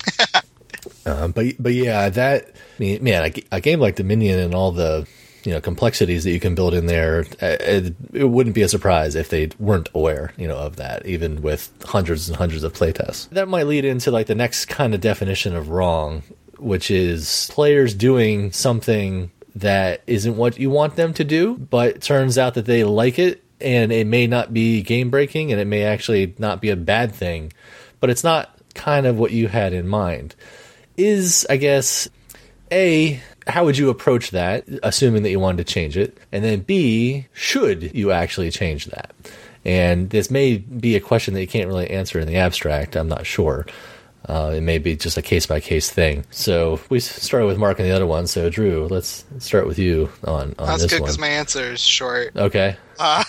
uh, but but yeah, that I mean, man, a, a game like Dominion and all the you know complexities that you can build in there, it, it wouldn't be a surprise if they weren't aware, you know, of that, even with hundreds and hundreds of playtests. That might lead into like the next kind of definition of wrong, which is players doing something that isn't what you want them to do, but it turns out that they like it, and it may not be game breaking, and it may actually not be a bad thing, but it's not kind of what you had in mind. Is, I guess, A, how would you approach that, assuming that you wanted to change it? And then B, should you actually change that? And this may be a question that you can't really answer in the abstract. I'm not sure. Uh, it may be just a case-by-case thing. So we started with Mark and the other one. So, Drew, let's start with you on, on That's this good one. because my answer is short. Okay. Uh,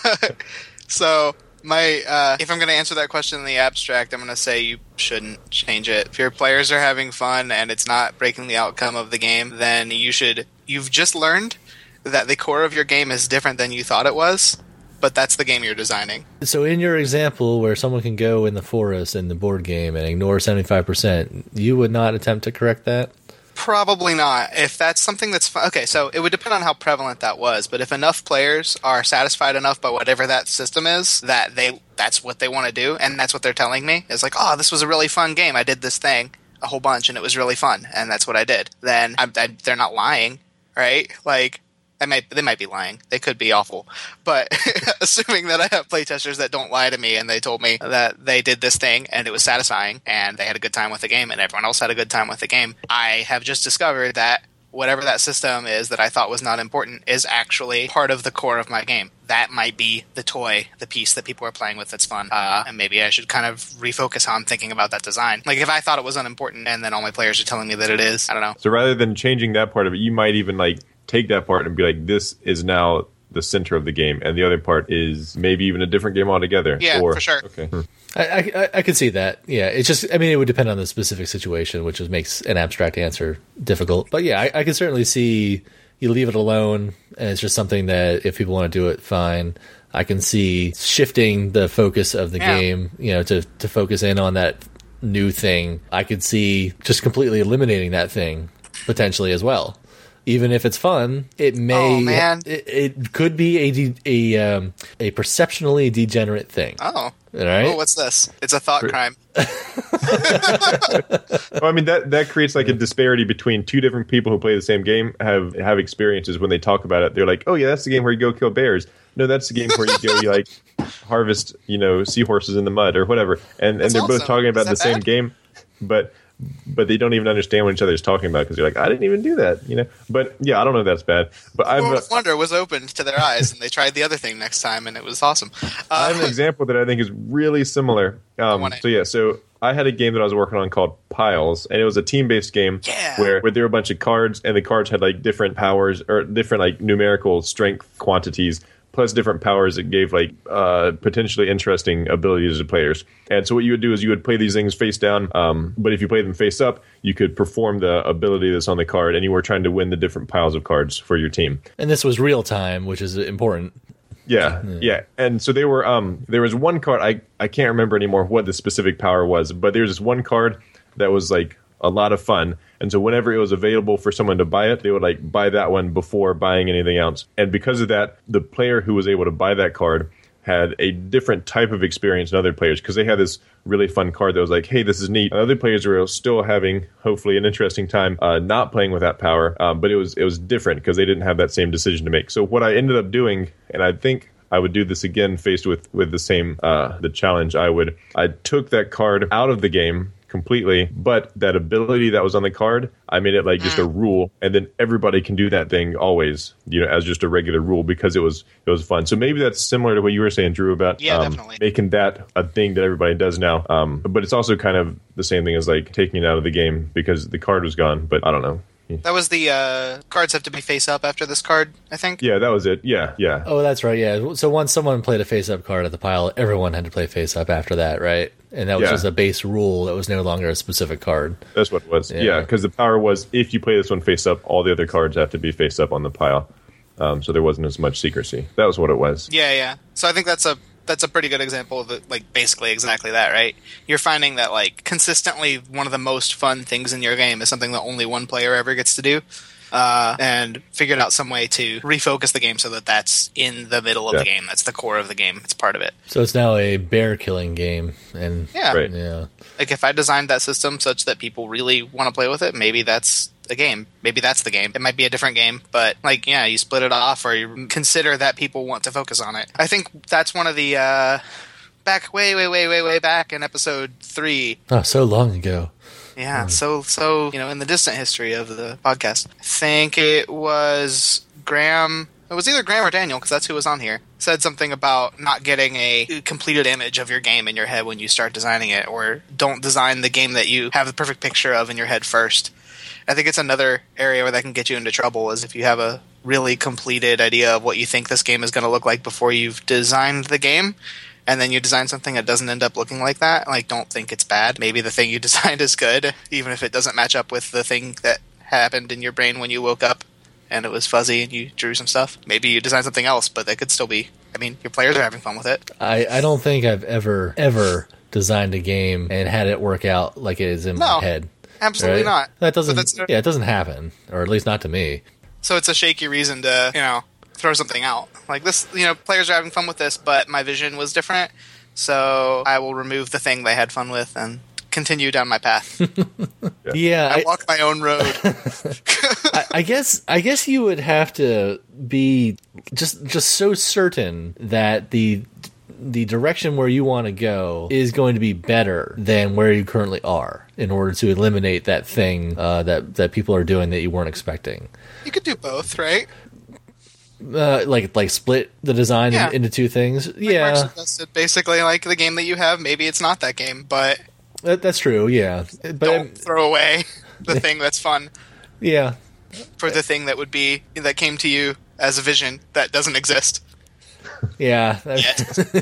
so... My, uh, if I'm going to answer that question in the abstract, I'm going to say you shouldn't change it. If your players are having fun and it's not breaking the outcome of the game, then you should. You've just learned that the core of your game is different than you thought it was, but that's the game you're designing. So in your example where someone can go in the forest in the board game and ignore seventy-five percent, you would not attempt to correct that? Probably not. If that's something that's fun. Okay, so it would depend on how prevalent that was, but if enough players are satisfied enough by whatever that system is that they that's what they want to do, and that's what they're telling me, it's like, oh, this was a really fun game. I did this thing a whole bunch, and it was really fun, and that's what I did. Then I, I, they're not lying, right? Like, I might they might be lying. They could be awful, but assuming that I have playtesters that don't lie to me and they told me that they did this thing and it was satisfying and they had a good time with the game and everyone else had a good time with the game, I have just discovered that whatever that system is that I thought was not important is actually part of the core of my game. That might be the toy, the piece that people are playing with that's fun. Uh, and maybe I should kind of refocus how I'm thinking about that design. Like if I thought it was unimportant and then all my players are telling me that it is, I don't know. So rather than changing that part of it, you might even like take that part and be like, this is now the center of the game, and the other part is maybe even a different game altogether. Yeah, or, for sure. Okay. I, I, I could see that. Yeah, it's just, I mean, it would depend on the specific situation, which is, makes an abstract answer difficult. But yeah, I, I can certainly see you leave it alone, and it's just something that if people want to do it, fine. I can see shifting the focus of the Yeah. game, you know, to, to focus in on that new thing. I could see just completely eliminating that thing potentially as well. Even if it's fun, it may. Oh, man. It, it could be a de, a um, a perceptionally degenerate thing. Oh. All right. Oh, what's this? It's a thought crime. Well, I mean that that creates like a disparity between two different people who play the same game have have experiences when they talk about it. They're like, oh yeah, that's the game where you go kill bears. No, that's the game where you go you like harvest, you know, seahorses in the mud or whatever. And That's and they're both awesome. talking Is about that the same bad? game, but but they don't even understand what each other's talking about because you're like, I didn't even do that, you know. But yeah, I don't know if that's bad. But I've World of Wonder was opened to their eyes, and they tried the other thing next time, and it was awesome. Uh, I have an example that I think is really similar. Um, so yeah, so I had a game that I was working on called Piles, and it was a team-based game Yeah. where, where there were a bunch of cards, and the cards had like different powers or different like numerical strength quantities, plus different powers that gave like uh, potentially interesting abilities to players. And so what you would do is you would play these things face down, um, but if you play them face up, you could perform the ability that's on the card, and you were trying to win the different piles of cards for your team. And this was real time, which is important. Yeah, yeah. And so they were um there was one card, I, I can't remember anymore what the specific power was, but there was this one card that was like a lot of fun. And so whenever it was available for someone to buy it, they would like buy that one before buying anything else. And because of that, the player who was able to buy that card had a different type of experience than other players because they had this really fun card that was like, hey, this is neat. And other players were still having, hopefully, an interesting time uh, not playing with that power, um, but it was it was different because they didn't have that same decision to make. So what I ended up doing, and I think I would do this again faced with, with the same, uh, the challenge I would, I took that card out of the game completely, but that ability that was on the card, I made it like just a rule, and then everybody can do that thing always, you know, as just a regular rule because it was it was fun. So maybe that's similar to what you were saying, Drew, about Yeah, um, definitely. making that a thing that everybody does now. Um, but it's also kind of the same thing as like taking it out of the game because the card was gone. But I don't know. That was the uh, cards have to be face up after this card, I think. Yeah, that was it. Yeah, yeah. Oh, that's right, yeah. So once someone played a face-up card at the pile, everyone had to play face-up after that, right? And that was Yeah. just a base rule. It was no longer a specific card. That's what it was. Yeah. Yeah, because the power was if you play this one face up, all the other cards have to be face up on the pile. Um, so there wasn't as much secrecy. That was what it was. Yeah, yeah. So I think that's a that's a pretty good example of it, like basically exactly that, right? You're finding that like consistently one of the most fun things in your game is something that only one player ever gets to do. Uh, and figured out some way to refocus the game so that that's in the middle of Yeah. the game. That's the core of the game. It's part of it. So it's now a bear killing game. And Yeah. Right. yeah. Like if I designed that system such that people really want to play with it, maybe that's a game. Maybe that's the game. It might be a different game, but like, yeah, you split it off or you consider that people want to focus on it. I think that's one of the, uh, back way, way, way, way, way back in episode three. Oh, so long ago. Yeah, so, so, you know, in the distant history of the podcast. I think it was Graham, it was either Graham or Daniel, because that's who was on here, said something about not getting a completed image of your game in your head when you start designing it, or don't design the game that you have the perfect picture of in your head first. I think it's another area where that can get you into trouble, is if you have a really completed idea of what you think this game is going to look like before you've designed the game, and then you design something that doesn't end up looking like that. Like, don't think it's bad. Maybe the thing you designed is good, even if it doesn't match up with the thing that happened in your brain when you woke up and it was fuzzy and you drew some stuff. Maybe you designed something else, but that could still be... I mean, your players are having fun with it. I, I don't think I've ever, ever designed a game and had it work out like it is in No, my head. Absolutely right? not. That doesn't. But that's- Yeah, it doesn't happen, or at least not to me. So it's a shaky reason to, you know, throw something out. Like this, you know, players are having fun with this, but my vision was different, so I will remove the thing they had fun with and continue down my path. Yeah, I I, walk my own road. I, I guess. I guess you would have to be just just so certain that the the direction where you want to go is going to be better than where you currently are in order to eliminate that thing uh, that that people are doing that you weren't expecting. You could do both, right? Uh, like like split the design Yeah. in, into two things. Like yeah, Mark suggested, basically, like the game that you have, maybe it's not that game, but that, that's true. Yeah, but don't um, throw away the thing that's fun yeah, for the thing that would be that came to you as a vision that doesn't exist yeah. yet.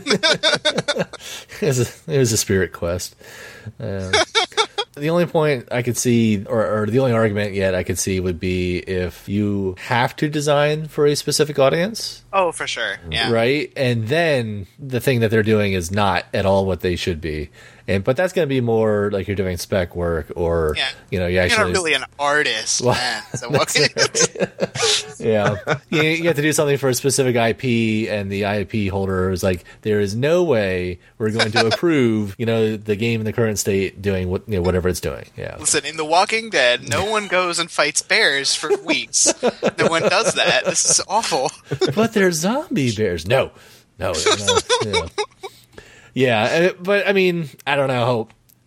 it, was a, it was a spirit quest. Um, the only point I could see, or, or the only argument yet I could see, would be if you have to design for a specific audience, Oh, for sure. Yeah. right? And then the thing that they're doing is not at all what they should be. And but that's going to be more like you're doing spec work, or Yeah. you know, you You're actually not really an artist, Well, man. So what can you yeah, you, you have to do something for a specific I P, and the I P holder is like, there is no way we're going to approve, you know, the game in the current state doing what, you know, whatever it's doing. Yeah, Listen, in The Walking Dead, no one goes and fights bears for weeks. No one does that. This is awful. but they're zombie bears. No, no, no. Yeah, yeah, uh, but I mean, I don't know.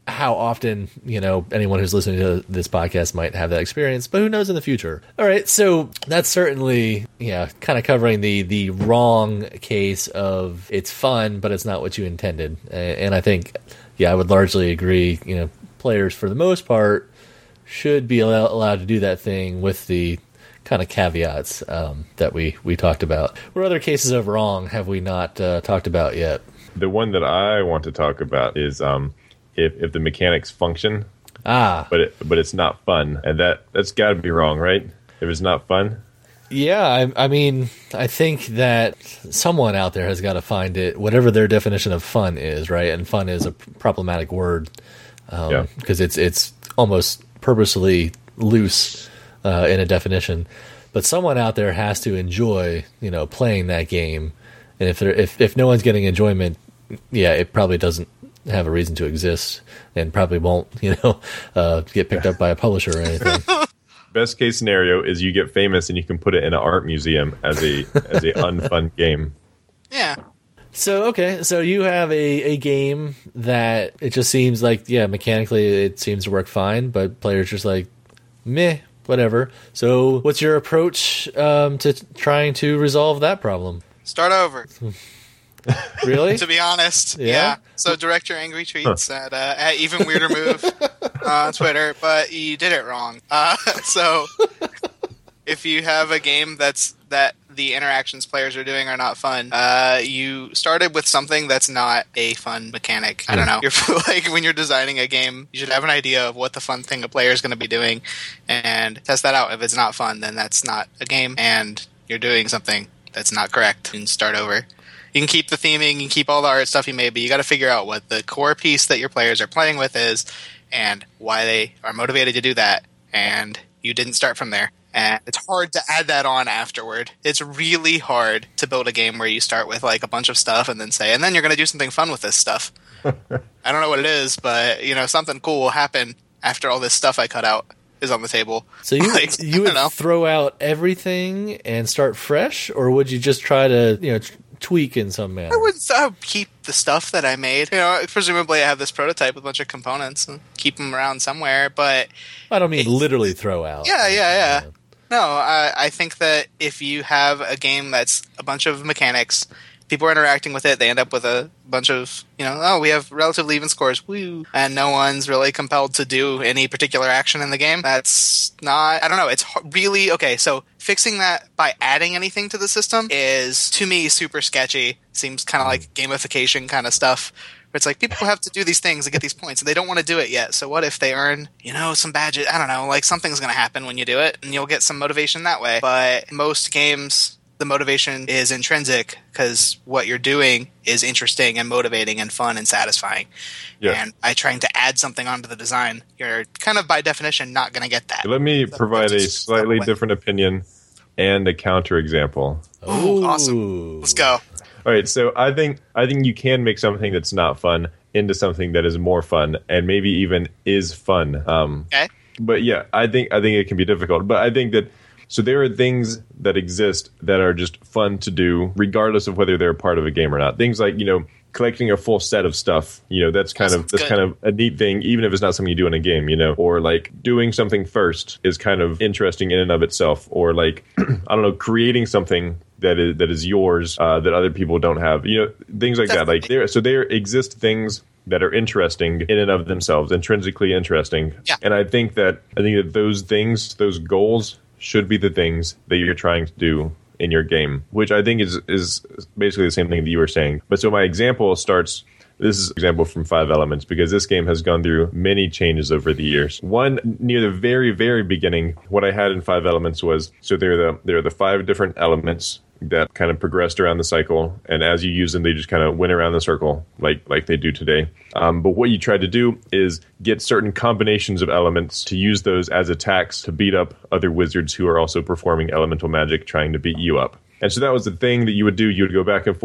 how often, you know, anyone who's listening to this podcast might have that experience, but who knows in the future. All right, so that's certainly, yeah, kind of covering the the wrong case of it's fun, but it's not what you intended. And I think, yeah, I would largely agree, you know, players for the most part should be allow- allowed to do that thing with the kind of caveats um, that we, we talked about. What other cases of wrong have we not uh, talked about yet? The one that I want to talk about is um, if if the mechanics function, ah, but it, but it's not fun, and that that's got to be wrong, right? If it's not fun. Yeah, I, I mean, I think that someone out there has got to find it, whatever their definition of fun is, right? And fun is a problematic word um, yeah. because it's it's almost purposely loose uh, in a definition. But someone out there has to enjoy, you know, playing that game. And if there, if if no one's getting enjoyment, yeah, it probably doesn't have a reason to exist, and probably won't, you know, uh, get picked up by a publisher or anything. Best case scenario is you get famous and you can put it in an art museum as a as a unfun game. Yeah. So okay, so you have a, a game that it just seems like, yeah, mechanically it seems to work fine, but players just like, meh, whatever. So what's your approach um, to trying to resolve that problem? Start over. Really? To be honest, Yeah? yeah. So direct your angry tweets at, uh, at Even Weirder Move on Twitter, but you did it wrong. Uh, so if you have a game that's that the interactions players are doing are not fun, uh, you started with something that's not a fun mechanic. I don't know. You're like when you're designing a game, you should have an idea of what the fun thing a player is going to be doing, and test that out. If it's not fun, then that's not a game, and you're doing something that's not correct. And start over. You can keep the theming, you can keep all the art stuff you made, but you got to figure out what the core piece that your players are playing with is and why they are motivated to do that. And you didn't start from there. And it's hard to add that on afterward. It's really hard to build a game where you start with like a bunch of stuff and then say, and then you're going to do something fun with this stuff. I don't know what it is, but you know, something cool will happen after all this stuff I cut out is on the table. So you Like, you would I don't know. throw out everything and start fresh, or would you just try to, you know, t- tweak in some manner? I would, I would keep the stuff that I made. You know, presumably I have this prototype with a bunch of components and keep them around somewhere. But I don't mean literally throw out. yeah, yeah, yeah. No, I, I think that if you have a game that's a bunch of mechanics, people are interacting with it, they end up with a bunch of, you know, oh, we have relatively even scores, woo, and no one's really compelled to do any particular action in the game. That's not, I don't know, it's h- really, okay, so fixing that by adding anything to the system is, to me, super sketchy. Seems kind of like gamification kind of stuff. Where it's like, people have to do these things and get these points, and they don't want to do it yet. So what if they earn, you know, some badges? I don't know, like something's going to happen when you do it, and you'll get some motivation that way. But most games, the motivation is intrinsic because what you're doing is interesting and motivating and fun and satisfying. Yeah. And by trying to add something onto the design, you're kind of by definition not going to get that. Let me So provide a that's just slightly the way. different opinion and a counter example. Ooh, awesome. Let's go. All right, so I think I think you can make something that's not fun into something that is more fun, and maybe even is fun. Um, Okay. But yeah, I think I think it can be difficult. But I think that so there are things that exist that are just fun to do, regardless of whether they're part of a game or not. Things like, you know, collecting a full set of stuff. You know, that's kind That of sounds that's good. kind of a neat thing, even if it's not something you do in a game. You know, or like doing something first is kind of interesting in and of itself. Or like I don't know, creating something that is that is yours uh, that other people don't have. You know, things like that. Like Definitely. there, so there exist things that are interesting in and of themselves, intrinsically interesting. Yeah. And I think that I think that those things, those goals, should be the things that you're trying to do in your game, which I think is is basically the same thing that you were saying. But so my example starts. This is an example from Five Elements, because this game has gone through many changes over the years. One, near the very, very beginning, what I had in Five Elements was, so there are the, there are the five different elements that kind of progressed around the cycle, and as you use them, they just kind of went around the circle like like they do today. Um, but what you tried to do is get certain combinations of elements to use those as attacks to beat up other wizards who are also performing elemental magic, trying to beat you up. And so that was the thing that you would do. You would go back and forth.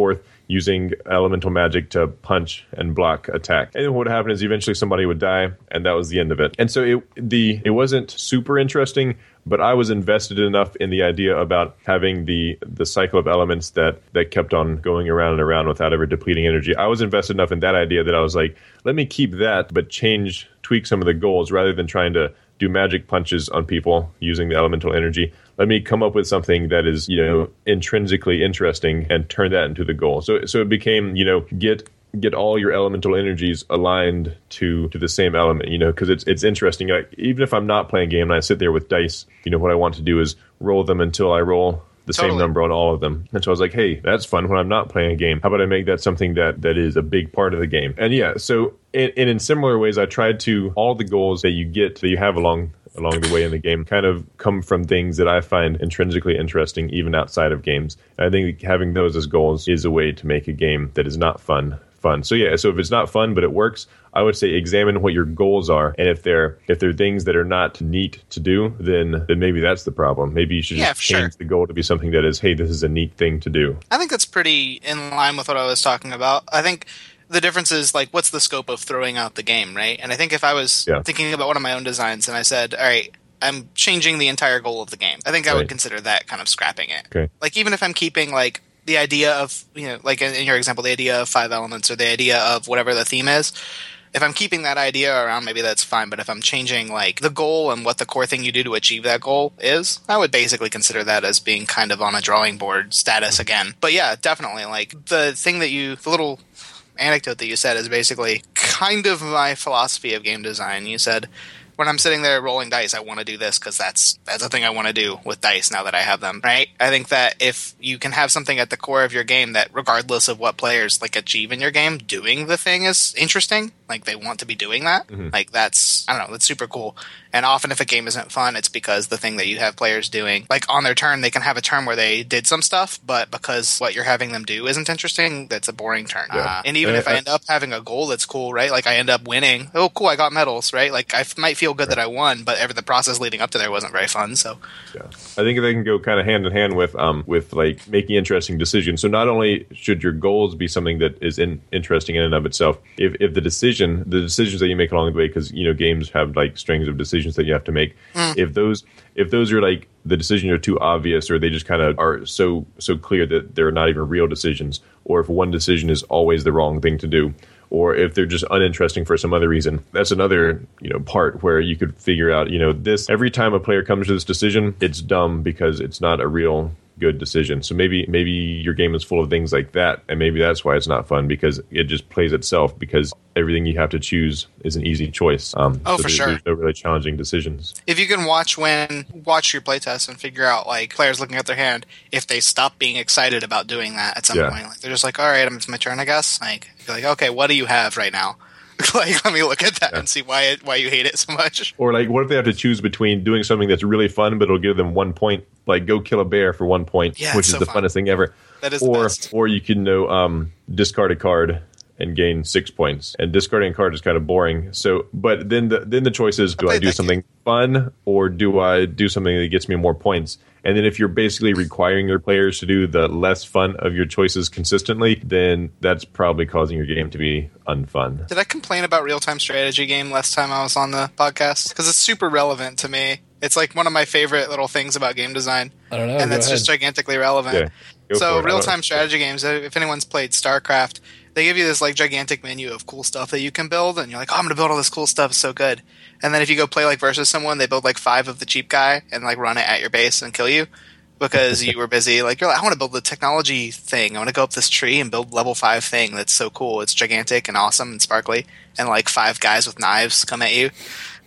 using elemental magic to punch and block attack. And what happened is eventually somebody would die, and that was the end of it. And so it the it wasn't super interesting, but I was invested enough in the idea about having the the cycle of elements that that kept on going around and around without ever depleting energy. I was invested enough in that idea that I was like, let me keep that, but change, tweak some of the goals rather than trying to do magic punches on people using the elemental energy. Let me come up with something that is, you know, intrinsically interesting and turn that into the goal. So so it became, you know, get get all your elemental energies aligned to to the same element, you know, because it's it's interesting. Like, even if I'm not playing a game and I sit there with dice, you know, what I want to do is roll them until I roll the Totally. same number on all of them. And so I was like, hey, that's fun when I'm not playing a game. How about I make that something that that is a big part of the game? And yeah, so in, and in similar ways, I tried to, all the goals that you get, that you have along along the way in the game kind of come from things that I find intrinsically interesting even outside of games. And I think having those as goals is a way to make a game that is not fun fun. So yeah, so if it's not fun but it works, I would say examine what your goals are, and if they're if they're things that are not neat to do, then then maybe that's the problem. Maybe you should Yeah, just for change sure. the goal to be something that is, hey, this is a neat thing to do. I think that's pretty in line with what I was talking about. I think the difference is, like, what's the scope of throwing out the game, right? And I think if I was Yeah. thinking about one of my own designs and I said, all right, I'm changing the entire goal of the game, I think I would Right. consider that kind of scrapping it. Okay. Like, even if I'm keeping, like, the idea of, you know, like in in your example, the idea of five elements or the idea of whatever the theme is, if I'm keeping that idea around, maybe that's fine. But if I'm changing, like, the goal and what the core thing you do to achieve that goal is, I would basically consider that as being kind of on a drawing board status again. But yeah, definitely, like, the thing that you, the little anecdote that you said is basically kind of my philosophy of game design. You said, when I'm sitting there rolling dice, I want to do this because that's that's a thing I want to do with dice now that I have them, right? I think that if you can have something at the core of your game that, regardless of what players like achieve in your game, doing the thing is interesting, like they want to be doing that, Mm-hmm. like that's, I don't know, that's super cool. And often if a game isn't fun, it's because the thing that you have players doing, like on their turn, they can have a turn where they did some stuff, but because what you're having them do isn't interesting, that's a boring turn. Yeah. Uh, and even Uh, if I uh, end up having a goal that's cool, right? Like I end up winning. Oh, cool, I got medals, right? Like I f- might feel good that I won, but every the process leading up to there wasn't very fun. So Yeah. I think they can go kind of hand in hand with um with like making interesting decisions. So not only should your goals be something that is in, interesting in and of itself, if if the decision, the decisions that you make along the way, because you know games have like strings of decisions that you have to make. If those if those are like the decisions are too obvious, or they just kind of are so so clear that they're not even real decisions, or if one decision is always the wrong thing to do, or if they're just uninteresting for some other reason, that's another, you know, part where you could figure out, you know, this every time a player comes to this decision, it's dumb because it's not a real good decision. So maybe maybe your game is full of things like that, and maybe that's why it's not fun, because it just plays itself, because everything you have to choose is an easy choice. Um, Oh, so for there- sure. There's no really challenging decisions. if you can watch when watch your playtest and figure out like players looking at their hand, if they stop being excited about doing that at some Yeah. point, like they're just like, all right, it's my turn, I guess. Like you're like, okay, what do you have right now? Like, let me look at that Yeah. and see why it, why you hate it so much. Or like, what if they have to choose between doing something that's really fun, but it'll give them one point, like go kill a bear for one point, Yeah, which it's is so the fun. funnest thing ever. That is the or best. or you can know um, discard a card and gain six points. And discarding a card is kind of boring. So, but then the then the choice is: do I, played do that something fun, or do I do something that gets me more points? And then if you're basically requiring your players to do the less fun of your choices consistently, then that's probably causing your game to be unfun. Did I complain about real-time strategy game last time I was on the podcast? Because it's super relevant to me. It's like one of my favorite little things about game design. I don't know. and go that's ahead. just gigantically relevant. Yeah, go So for it. I real-time don't- strategy games, if anyone's played StarCraft, they give you this like gigantic menu of cool stuff that you can build, and you're like, oh, I'm going to build all this cool stuff, it's so good. And then if you go play like versus someone, they build like five of the cheap guy and like run it at your base and kill you because you were busy. Like, you're like, I want to build the technology thing. I want to go up this tree and build level five thing that's so cool. It's gigantic and awesome and sparkly, and like five guys with knives come at you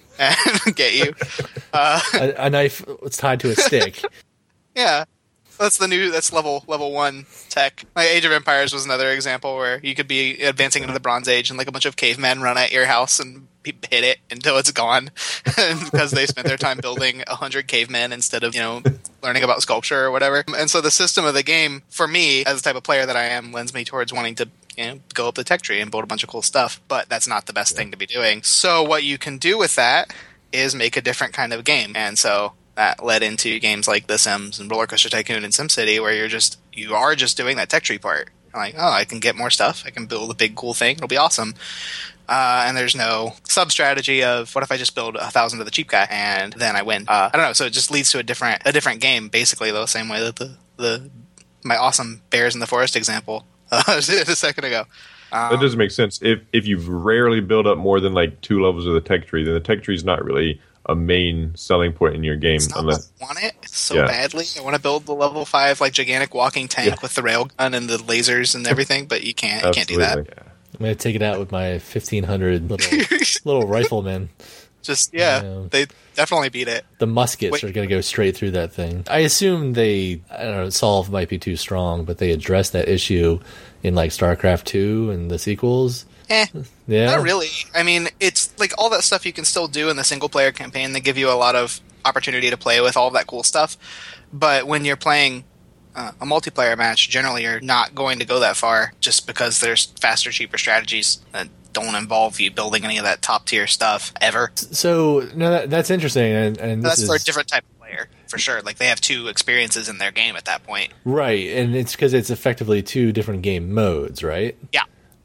and get you. Uh, a, a knife was tied to a stick. Yeah, that's the new. That's level level one tech. Like Age of Empires was another example where you could be advancing into the Bronze Age and like a bunch of cavemen run at your house and pe- hit it until it's gone, because they spent their time building a hundred cavemen instead of you know learning about sculpture or whatever. And so the system of the game, for me as the type of player that I am, lends me towards wanting to you know go up the tech tree and build a bunch of cool stuff. But that's not the best thing to be doing. So what you can do with that is make a different kind of game, and so that led into games like The Sims and Roller Coaster Tycoon and SimCity, where you're just you are just doing that tech tree part, I'm like, oh, I can get more stuff. I can build a big cool thing. It'll be awesome. Uh, and there's no sub-strategy of what if I just build a thousand of the cheap guy and then I win. Uh, I don't know. So it just leads to a different a different game, basically, the same way that the, the my awesome Bears in the Forest example uh, did a second ago. Um, that doesn't make sense. If if you rarely build up more than like two levels of the tech tree, then the tech tree is not really a main selling point in your game. It's not unless I want it so yeah. badly. I want to build the level five like gigantic walking tank yeah. with the railgun and the lasers and everything, but you can't. You can't do that. Yeah. I'm going to take it out with my fifteen hundred little, little riflemen. Just, yeah, Yeah. they definitely beat it. The muskets Wait. are going to go straight through that thing. I assume they, I don't know, solve might be too strong, but they addressed that issue in like StarCraft two and the sequels. Eh, Yeah. not really. I mean, it's like all that stuff you can still do in the single-player campaign. They give you a lot of opportunity to play with all that cool stuff. But when you're playing uh, a multiplayer match, generally you're not going to go that far just because there's faster, cheaper strategies that don't involve you building any of that top-tier stuff ever. So, no, that, that's interesting. And, and this That's is, for a different type of player, for sure. Like, they have two experiences in their game at that point. right. And it's because it's effectively two different game modes, right? Yeah.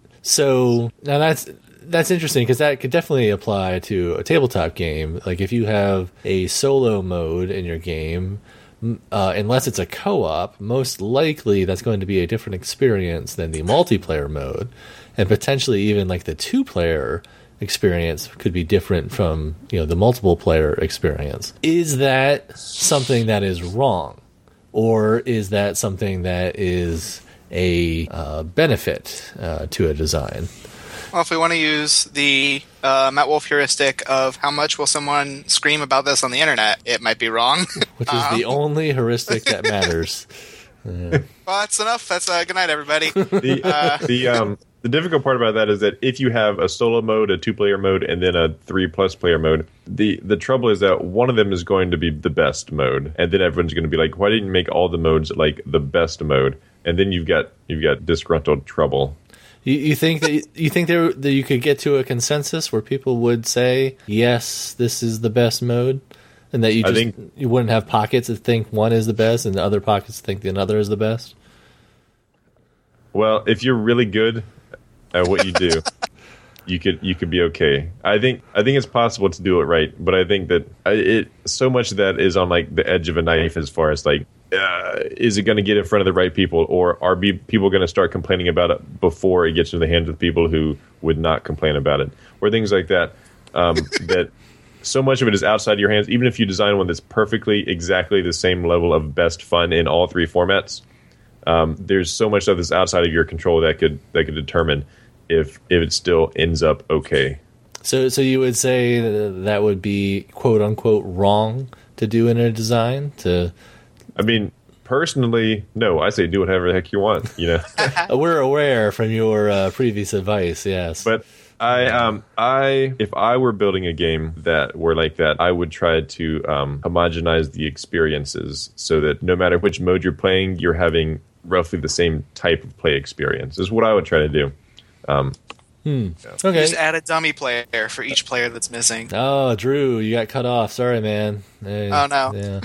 So now that's that's interesting because that could definitely apply to a tabletop game. Like if you have a solo mode in your game, uh, unless it's a co-op, most likely that's going to be a different experience than the multiplayer mode, and potentially even like the two-player experience could be different from you know the multiple player experience. Is that something that is wrong, or is that something that is a uh, benefit uh, to a design? Well, if we want to use the uh, Matt Wolf heuristic of how much will someone scream about this on the internet, it might be wrong. Which is um, the only heuristic that matters. Uh, Well, that's enough. That's uh, good night, everybody. The Uh, the um the difficult part about that is that if you have a solo mode, a two player mode, and then a three plus player mode, the the trouble is that one of them is going to be the best mode, and then everyone's going to be like, why didn't you make all the modes like the best mode? And then you've got you've got disgruntled trouble. you, you think that you think there that you could get to a consensus where people would say yes, this is the best mode, and that you I just think- you wouldn't have pockets that think one is the best and the other pockets think the another is the best. Well, if you're really good at what you do, you could you could be okay. I think I think it's possible to do it right, but I think that I- it so much of that is on like the edge of a knife as far as like. Uh, is it going to get in front of the right people, or are be, people going to start complaining about it before it gets into the hands of people who would not complain about it, or things like that? Um, that so much of it is outside your hands. Even if you design one that's perfectly, exactly the same level of best fun in all three formats, um, there's so much stuff that's outside of your control that could that could determine if if it still ends up okay. So, so you would say that, that would be quote unquote wrong to do in a design to. I mean, personally, no. I say do whatever the heck you want. You know. Uh, we're aware from your uh, previous advice, yes. But I, um, I, if I were building a game that were like that, I would try to um, homogenize the experiences so that no matter which mode you're playing, you're having roughly the same type of play experience. Is what I would try to do. Um, hmm. Okay. Just add a dummy player for each player that's missing. Oh, Drew, you got cut off. Sorry, man. Hey, Oh, no. Yeah.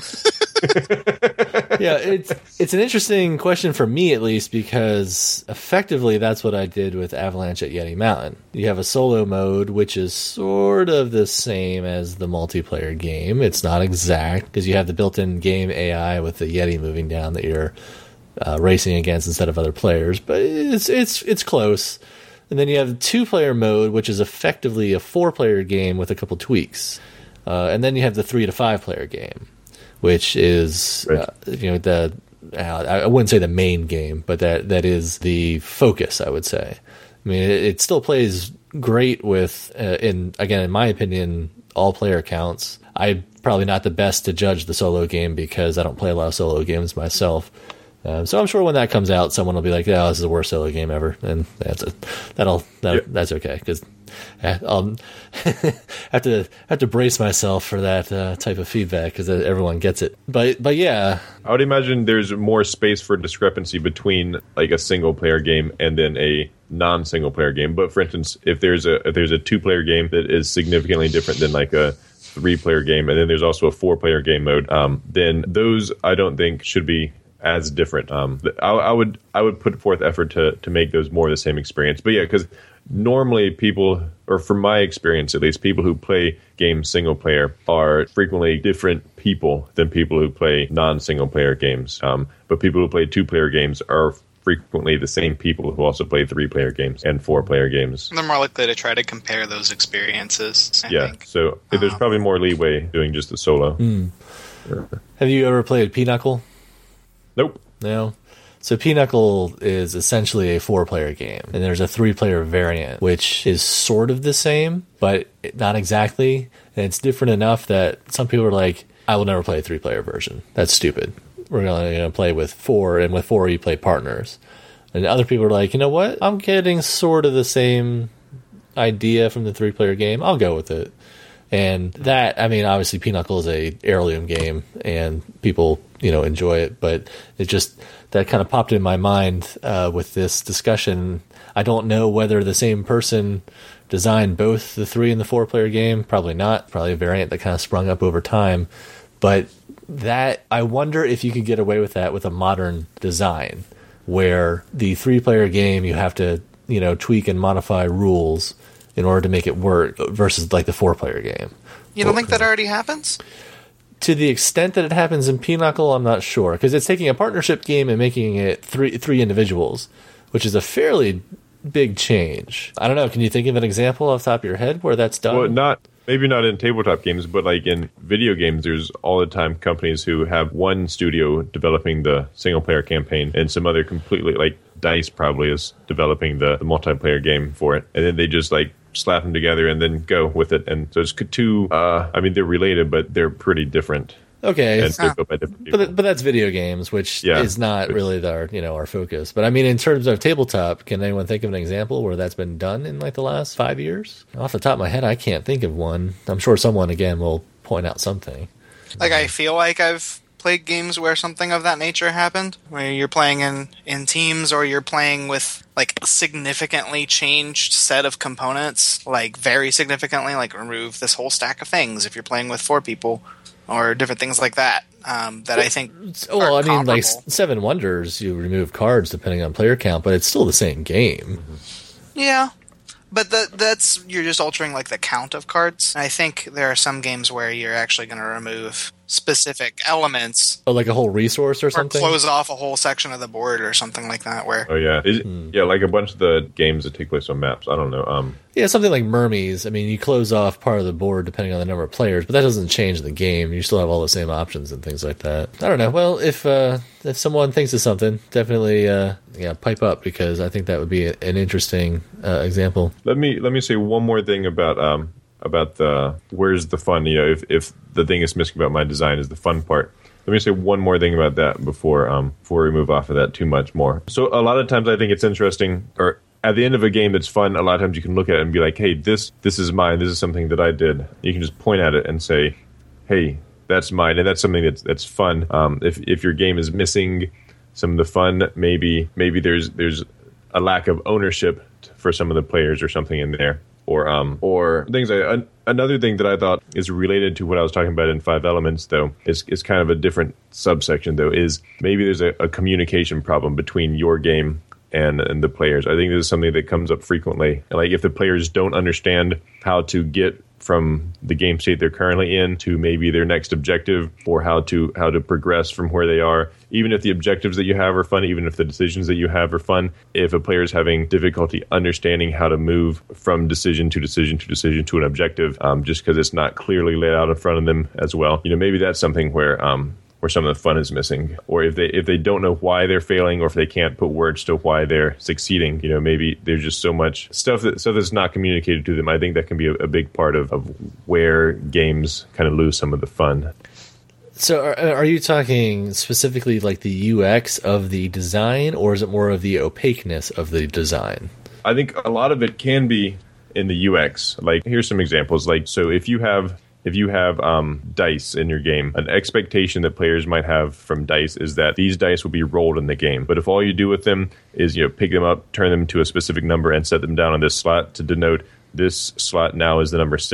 yeah, it's it's an interesting question for me at least because effectively that's what I did with Avalanche at Yeti Mountain. You have a solo mode which is sort of the same as the multiplayer game. It's not exact because you have the built-in game A I with the Yeti moving down that you're uh, racing against instead of other players, but it's it's it's close. And then you have the two-player mode, which is effectively a four-player game with a couple tweaks. Uh, and then you have the three to five-player game, which is Right. uh, you know the uh, I wouldn't say the main game, but that that is the focus. I would say. I mean, it, it still plays great with, uh, in again, in my opinion, all player counts. I'm probably not the best to judge the solo game because I don't play a lot of solo games myself. Um, so I'm sure when that comes out, someone will be like, "Oh, this is the worst solo game ever," and that's a, that'll that, Yeah. that's okay because I'll have to have to brace myself for that uh, type of feedback because everyone gets it. But but yeah, I would imagine there's more space for discrepancy between like a single player game and then a non single player game. But for instance, if there's a if there's a two player game that is significantly different than like a three player game, and then there's also a four player game mode, um, then those I don't think should be as different. Um, I, I would I would put forth effort to to make those more the same experience. But yeah, because normally people, or from my experience at least, people who play games single player are frequently different people than people who play non-single player games. Um, but people who play two-player games are frequently the same people who also play three-player games and four-player games. They're more likely to try to compare those experiences, I yeah, think. so um, there's probably more leeway doing just the solo. Mm. Have you ever played Pinochle? Nope. No? So Pinochle is essentially a four-player game, and there's a three-player variant, which is sort of the same, but not exactly. And it's different enough that some people are like, I will never play a three-player version. That's stupid. We're going to you know, play with four, and with four you play partners. And other people are like, you know what? I'm getting sort of the same idea from the three-player game. I'll go with it. And that, I mean, obviously Pinochle is a heirloom game, and people, you know, enjoy it. But it just, that kind of popped in my mind uh, with this discussion. I don't know whether the same person designed both the three and the four-player game. Probably not. Probably a variant that kind of sprung up over time. But that, I wonder if you could get away with that with a modern design, where the three-player game you have to, you know, tweak and modify rules in order to make it work versus like the four-player game. You don't think that already happens? To the extent that it happens in Pinochle, I'm not sure, because it's taking a partnership game and making it three three individuals, which is a fairly big change. I don't know. Can you think of an example off the top of your head where that's done? Well, not maybe not in tabletop games, but like in video games, there's all the time companies who have one studio developing the single-player campaign and some other completely, like DICE probably is developing the, the multiplayer game for it, and then they just like slap them together and then go with it. And so it's two, uh, I mean, they're related, but they're pretty different. Okay. And they go by different people. But, but that's video games, which yeah, is not really our, you know, our focus. But I mean, in terms of tabletop, can anyone think of an example where that's been done in like the last five years? Off the top of my head, I can't think of one. I'm sure someone, again, will point out something. Like, I feel like I've played games where something of that nature happened, where you're playing in, in teams, or you're playing with like a significantly changed set of components, like very significantly, like remove this whole stack of things if you're playing with four people, or different things like that. Um, that well, I think. Well, I mean, comparable. like Seven Wonders, you remove cards depending on player count, but it's still the same game. Yeah. But the, that's, you're just altering like the count of cards. I think there are some games where you're actually going to remove specific elements. Oh, like a whole resource or, or something? close off a whole section of the board or something like that. Where oh yeah, Is, hmm. yeah, like a bunch of the games that take place on maps. I don't know. Um, yeah, something like Mermies. I mean, you close off part of the board depending on the number of players, but that doesn't change the game. You still have all the same options and things like that. I don't know. Well, if uh, if someone thinks of something, definitely uh, yeah, pipe up, because I think that would be an interesting uh, example. Let me let me say one more thing about um about the where's the fun. You know, if if the thing is missing about my design is the fun part. Let me say one more thing about that before um before we move off of that too much more. So a lot of times I think it's interesting, or at the end of a game that's fun, a lot of times you can look at it and be like, hey, this this is mine. This is something that I did. You can just point at it and say, hey, that's mine, and that's something that's that's fun. Um, if if your game is missing some of the fun, maybe maybe there's there's a lack of ownership for some of the players or something in there. Or um, or things. Like, an, another thing that I thought is related to what I was talking about in Five Elements, though, is is kind of a different subsection. Though, is maybe there's a, a communication problem between your game and and the players. I think this is something that comes up frequently. Like if the players don't understand how to get from the game state they're currently in to maybe their next objective, or how to how to progress from where they are. Even if the objectives that you have are fun, even if the decisions that you have are fun, if a player is having difficulty understanding how to move from decision to decision to decision to an objective, um, just because it's not clearly laid out in front of them as well, you know, maybe that's something where um, where some of the fun is missing. Or if they if they don't know why they're failing, or if they can't put words to why they're succeeding, you know, maybe there's just so much stuff that stuff that's not communicated to them. I think that can be a, a big part of, of where games kind of lose some of the fun. So are, are you talking specifically like the U X of the design, or is it more of the opaqueness of the design? I think a lot of it can be in the U X. Like, here's some examples. Like, so if you have if you have um, dice in your game, an expectation that players might have from dice is that these dice will be rolled in the game. But if all you do with them is, you know, pick them up, turn them to a specific number, and set them down on this slot to denote this slot now is the number six,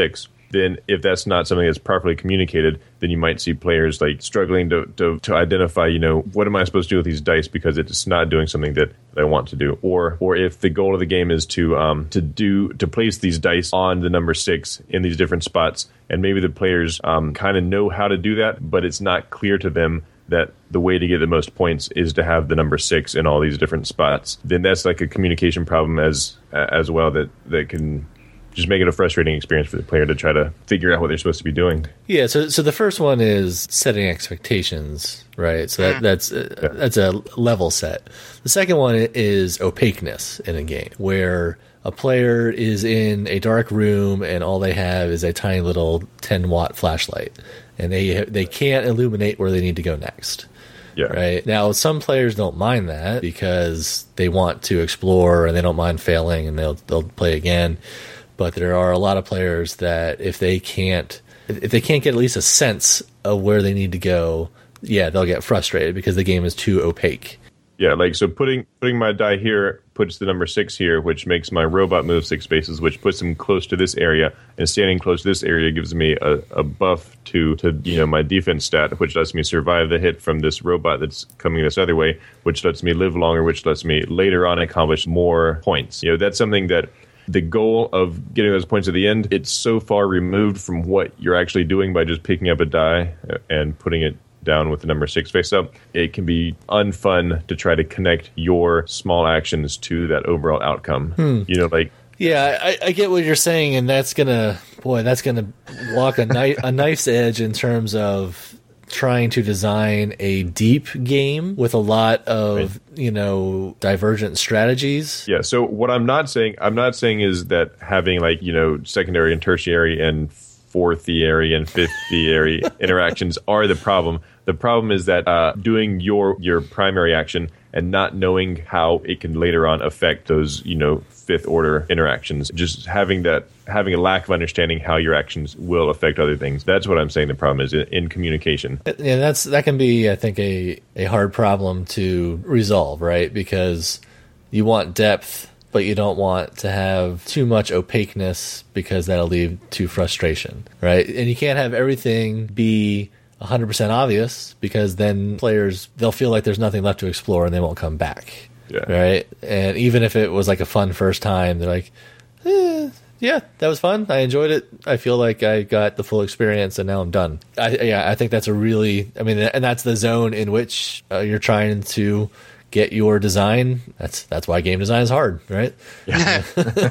then if that's not something that's properly communicated, then you might see players like struggling to, to, to identify, you know, what am I supposed to do with these dice because it's not doing something that, that I want to do. Or or if the goal of the game is to um to do to place these dice on the number six in these different spots, and maybe the players um kind of know how to do that, but it's not clear to them that the way to get the most points is to have the number six in all these different spots, then that's like a communication problem as as well that, that can just make it a frustrating experience for the player to try to figure out what they're supposed to be doing. Yeah, so so the first one is setting expectations, right? So that, that's uh, yeah. that's a level set. The second one is opaqueness in a game, where a player is in a dark room and all they have is a tiny little ten watt flashlight, and they they can't illuminate where they need to go next. Yeah. Right. Now, some players don't mind that because they want to explore and they don't mind failing and they'll they'll play again. But there are a lot of players that if they can't if they can't get at least a sense of where they need to go, yeah, they'll get frustrated because the game is too opaque. Yeah, like so putting putting my die here puts the number six here, which makes my robot move six spaces, which puts him close to this area, and standing close to this area gives me a, a buff to, to you know my defense stat, which lets me survive the hit from this robot that's coming this other way, which lets me live longer, which lets me later on accomplish more points. You know, that's something that the goal of getting those points at the end, it's so far removed from what you're actually doing by just picking up a die and putting it down with the number six face up. It can be unfun to try to connect your small actions to that overall outcome. Hmm. You know, like yeah, I, I get what you're saying, and that's gonna boy, that's gonna walk a, kni- a knife's edge in terms of trying to design a deep game with a lot of right. you know divergent strategies. Yeah. So what I'm not saying, I'm not saying is that having like you know secondary and tertiary and fourthiary and fiftiary interactions are the problem. The problem is that uh, doing your your primary action and not knowing how it can later on affect those, you know, fifth order interactions, just having that, having a lack of understanding how your actions will affect other things. That's what I'm saying the problem is in, in communication. Yeah, that's that can be, I think, a, a hard problem to resolve, right? Because you want depth, but you don't want to have too much opaqueness because that'll lead to frustration, right? And you can't have everything be one hundred percent obvious because then players, they'll feel like there's nothing left to explore and they won't come back, yeah. right? And even if it was like a fun first time, they're like, eh, yeah, that was fun. I enjoyed it. I feel like I got the full experience and now I'm done. I, yeah, I think that's a really, I mean, and that's the zone in which uh, you're trying to get your design. That's that's why game design is hard, right? Yeah.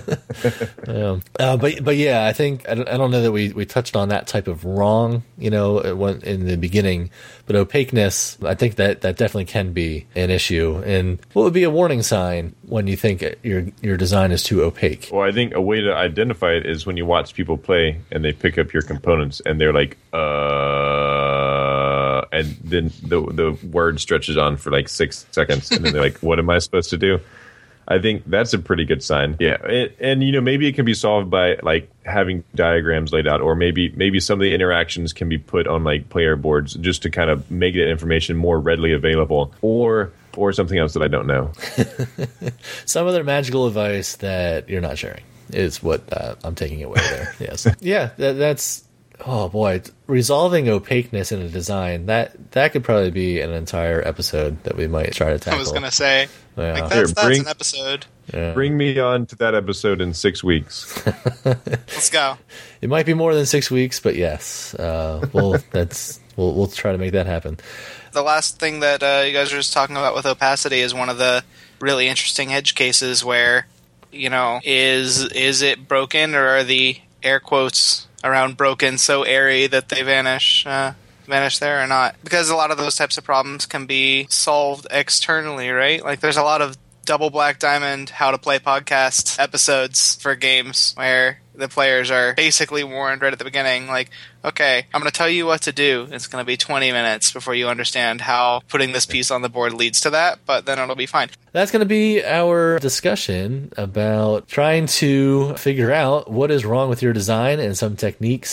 um, uh, but but yeah, I think I don't, I don't know that we, we touched on that type of wrong, you know, in the beginning. But opaqueness, I think that, that definitely can be an issue. And what would be a warning sign when you think your your design is too opaque? Well, I think a way to identify it is when you watch people play and they pick up your components and they're like, uh, and then the the word stretches on for like six seconds. And then they're like, what am I supposed to do? I think that's a pretty good sign. Yeah. It, and, you know, maybe it can be solved by like having diagrams laid out, or maybe maybe some of the interactions can be put on like player boards just to kind of make that information more readily available, or or something else that I don't know. Some other magical advice that you're not sharing is what uh, I'm taking away there. Yes. Yeah. That, that's, oh boy, resolving opaqueness in a design, that that could probably be an entire episode that we might try to tackle. I was going to say, yeah. like that's, Here, that's bring, an episode. Yeah. Bring me on to that episode in six weeks. Let's go. It might be more than six weeks, but yes, uh, we'll that's we'll we'll try to make that happen. The last thing that uh, you guys were just talking about with opacity is one of the really interesting edge cases where, you know, is is it broken, or are the air quotes around broken so airy that they vanish uh, vanish there or not? Because a lot of those types of problems can be solved externally, right? Like there's a lot of Double Black Diamond How to Play podcast episodes for games where the players are basically warned right at the beginning, like, okay, I'm going to tell you what to do. It's going to be twenty minutes before you understand how putting this piece on the board leads to that, but then it'll be fine. That's going to be our discussion about trying to figure out what is wrong with your design and some techniques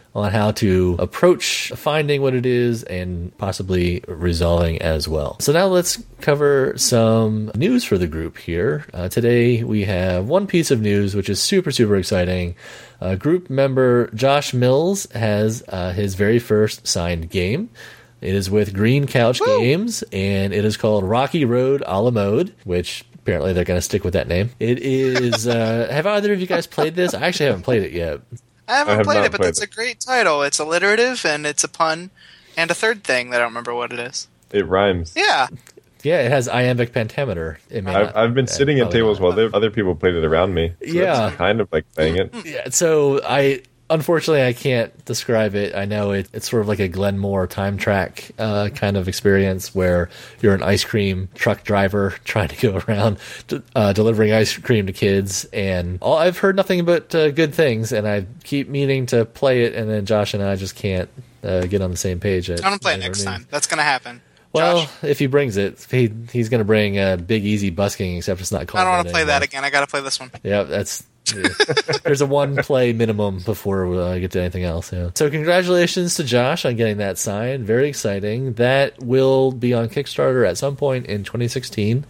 on how to approach finding what it is and possibly resolving as well. So now let's cover some news for the group here. Uh, today we have one piece of news which is super, super exciting. Uh, group member Josh Mills has uh, his very first signed game. It is with Green Couch Woo! Games, and it is called Rocky Road a la Mode, which apparently they're going to stick with that name. It is, uh, have either of you guys played this? I actually haven't played it yet. I haven't I have played it, but played it's it. a great title. It's alliterative, and it's a pun, and a third thing that I don't remember what it is. It rhymes. Yeah. Yeah, it has iambic pentameter. It may I've, not- I've been uh, sitting at probably tables not. while there- other people played it around me. So Yeah. that's kind of like playing it. Yeah, so I unfortunately I can't describe it. I know it, it's sort of like a Glenmore time track uh, kind of experience where you're an ice cream truck driver trying to go around to, uh, delivering ice cream to kids, and all, I've heard nothing but uh, good things, and I keep meaning to play it, and then Josh and I just can't uh, get on the same page. At, I'm going to play it at our next meeting. time. That's going to happen. Well, Josh, if he brings it, he he's going to bring a Big Easy Busking, except it's not called I don't want that to play anymore. that again. I got to play this one. Yeah, that's yeah. There's a one play minimum before we uh, get to anything else. Yeah. So congratulations to Josh on getting that signed. Very exciting. That will be on Kickstarter at some point in twenty sixteen.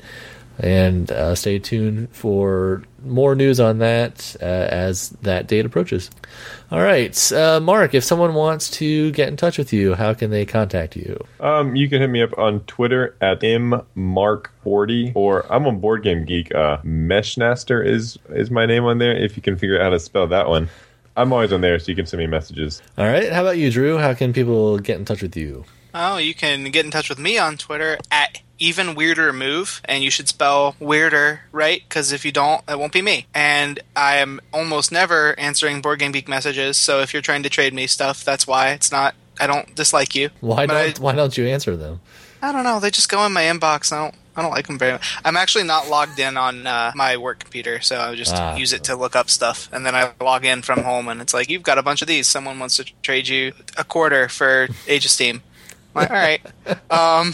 And uh, stay tuned for more news on that uh, as that date approaches. All right, uh, Mark, if someone wants to get in touch with you, how can they contact you? Um, you can hit me up on Twitter at m mark forty, or I'm on Board Game Geek. Uh, Meshnaster is is my name on there. If you can figure out how to spell that one, I'm always on there, so you can send me messages. All right, how about you, Drew? How can people get in touch with you? Oh, you can get in touch with me on Twitter at Even Weirder Move, and you should spell weirder right, because if you don't, it won't be me. And I am almost never answering Board Game Geek messages, so if you're trying to trade me stuff, that's why. It's not, I don't dislike you. Why But don't I, Why don't you answer them? I don't know, they just go in my inbox. I don't I don't like them very much. I'm actually not logged in on uh, my work computer, so I just Ah. use it to look up stuff. And then I log in from home, and it's like, you've got a bunch of these. Someone wants to trade you a quarter for Age of Steam. I'm like, all right. Um,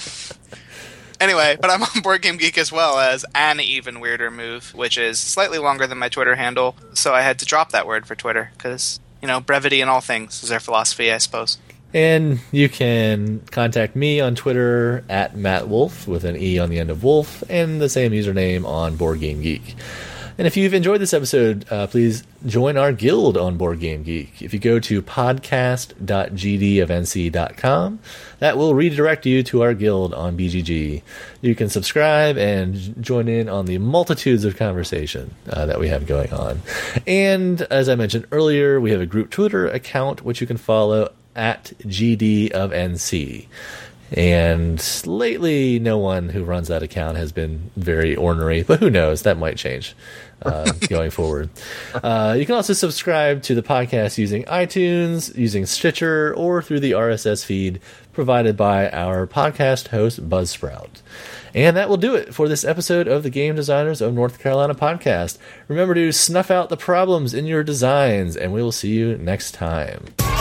anyway, but I'm on Board Game Geek as well as An Even Weirder Move, which is slightly longer than my Twitter handle, so I had to drop that word for Twitter, because, you know, brevity in all things is their philosophy, I suppose. And you can contact me on Twitter at Matt Wolf with an E on the end of Wolf, and the same username on Board Game Geek. And if you've enjoyed this episode, uh, please join our guild on Board Game Geek. If you go to podcast dot g d of n c dot com, that will redirect you to our guild on B G G. You can subscribe and join in on the multitudes of conversation uh, that we have going on. And as I mentioned earlier, we have a group Twitter account which you can follow at G D of N C. And lately, no one who runs that account has been very ornery, but who knows? That might change uh, going forward. Uh, you can also subscribe to the podcast using iTunes, using Stitcher, or through the R S S feed provided by our podcast host, Buzzsprout. And that will do it for this episode of the Game Designers of North Carolina podcast. Remember to snuff out the problems in your designs, and we will see you next time.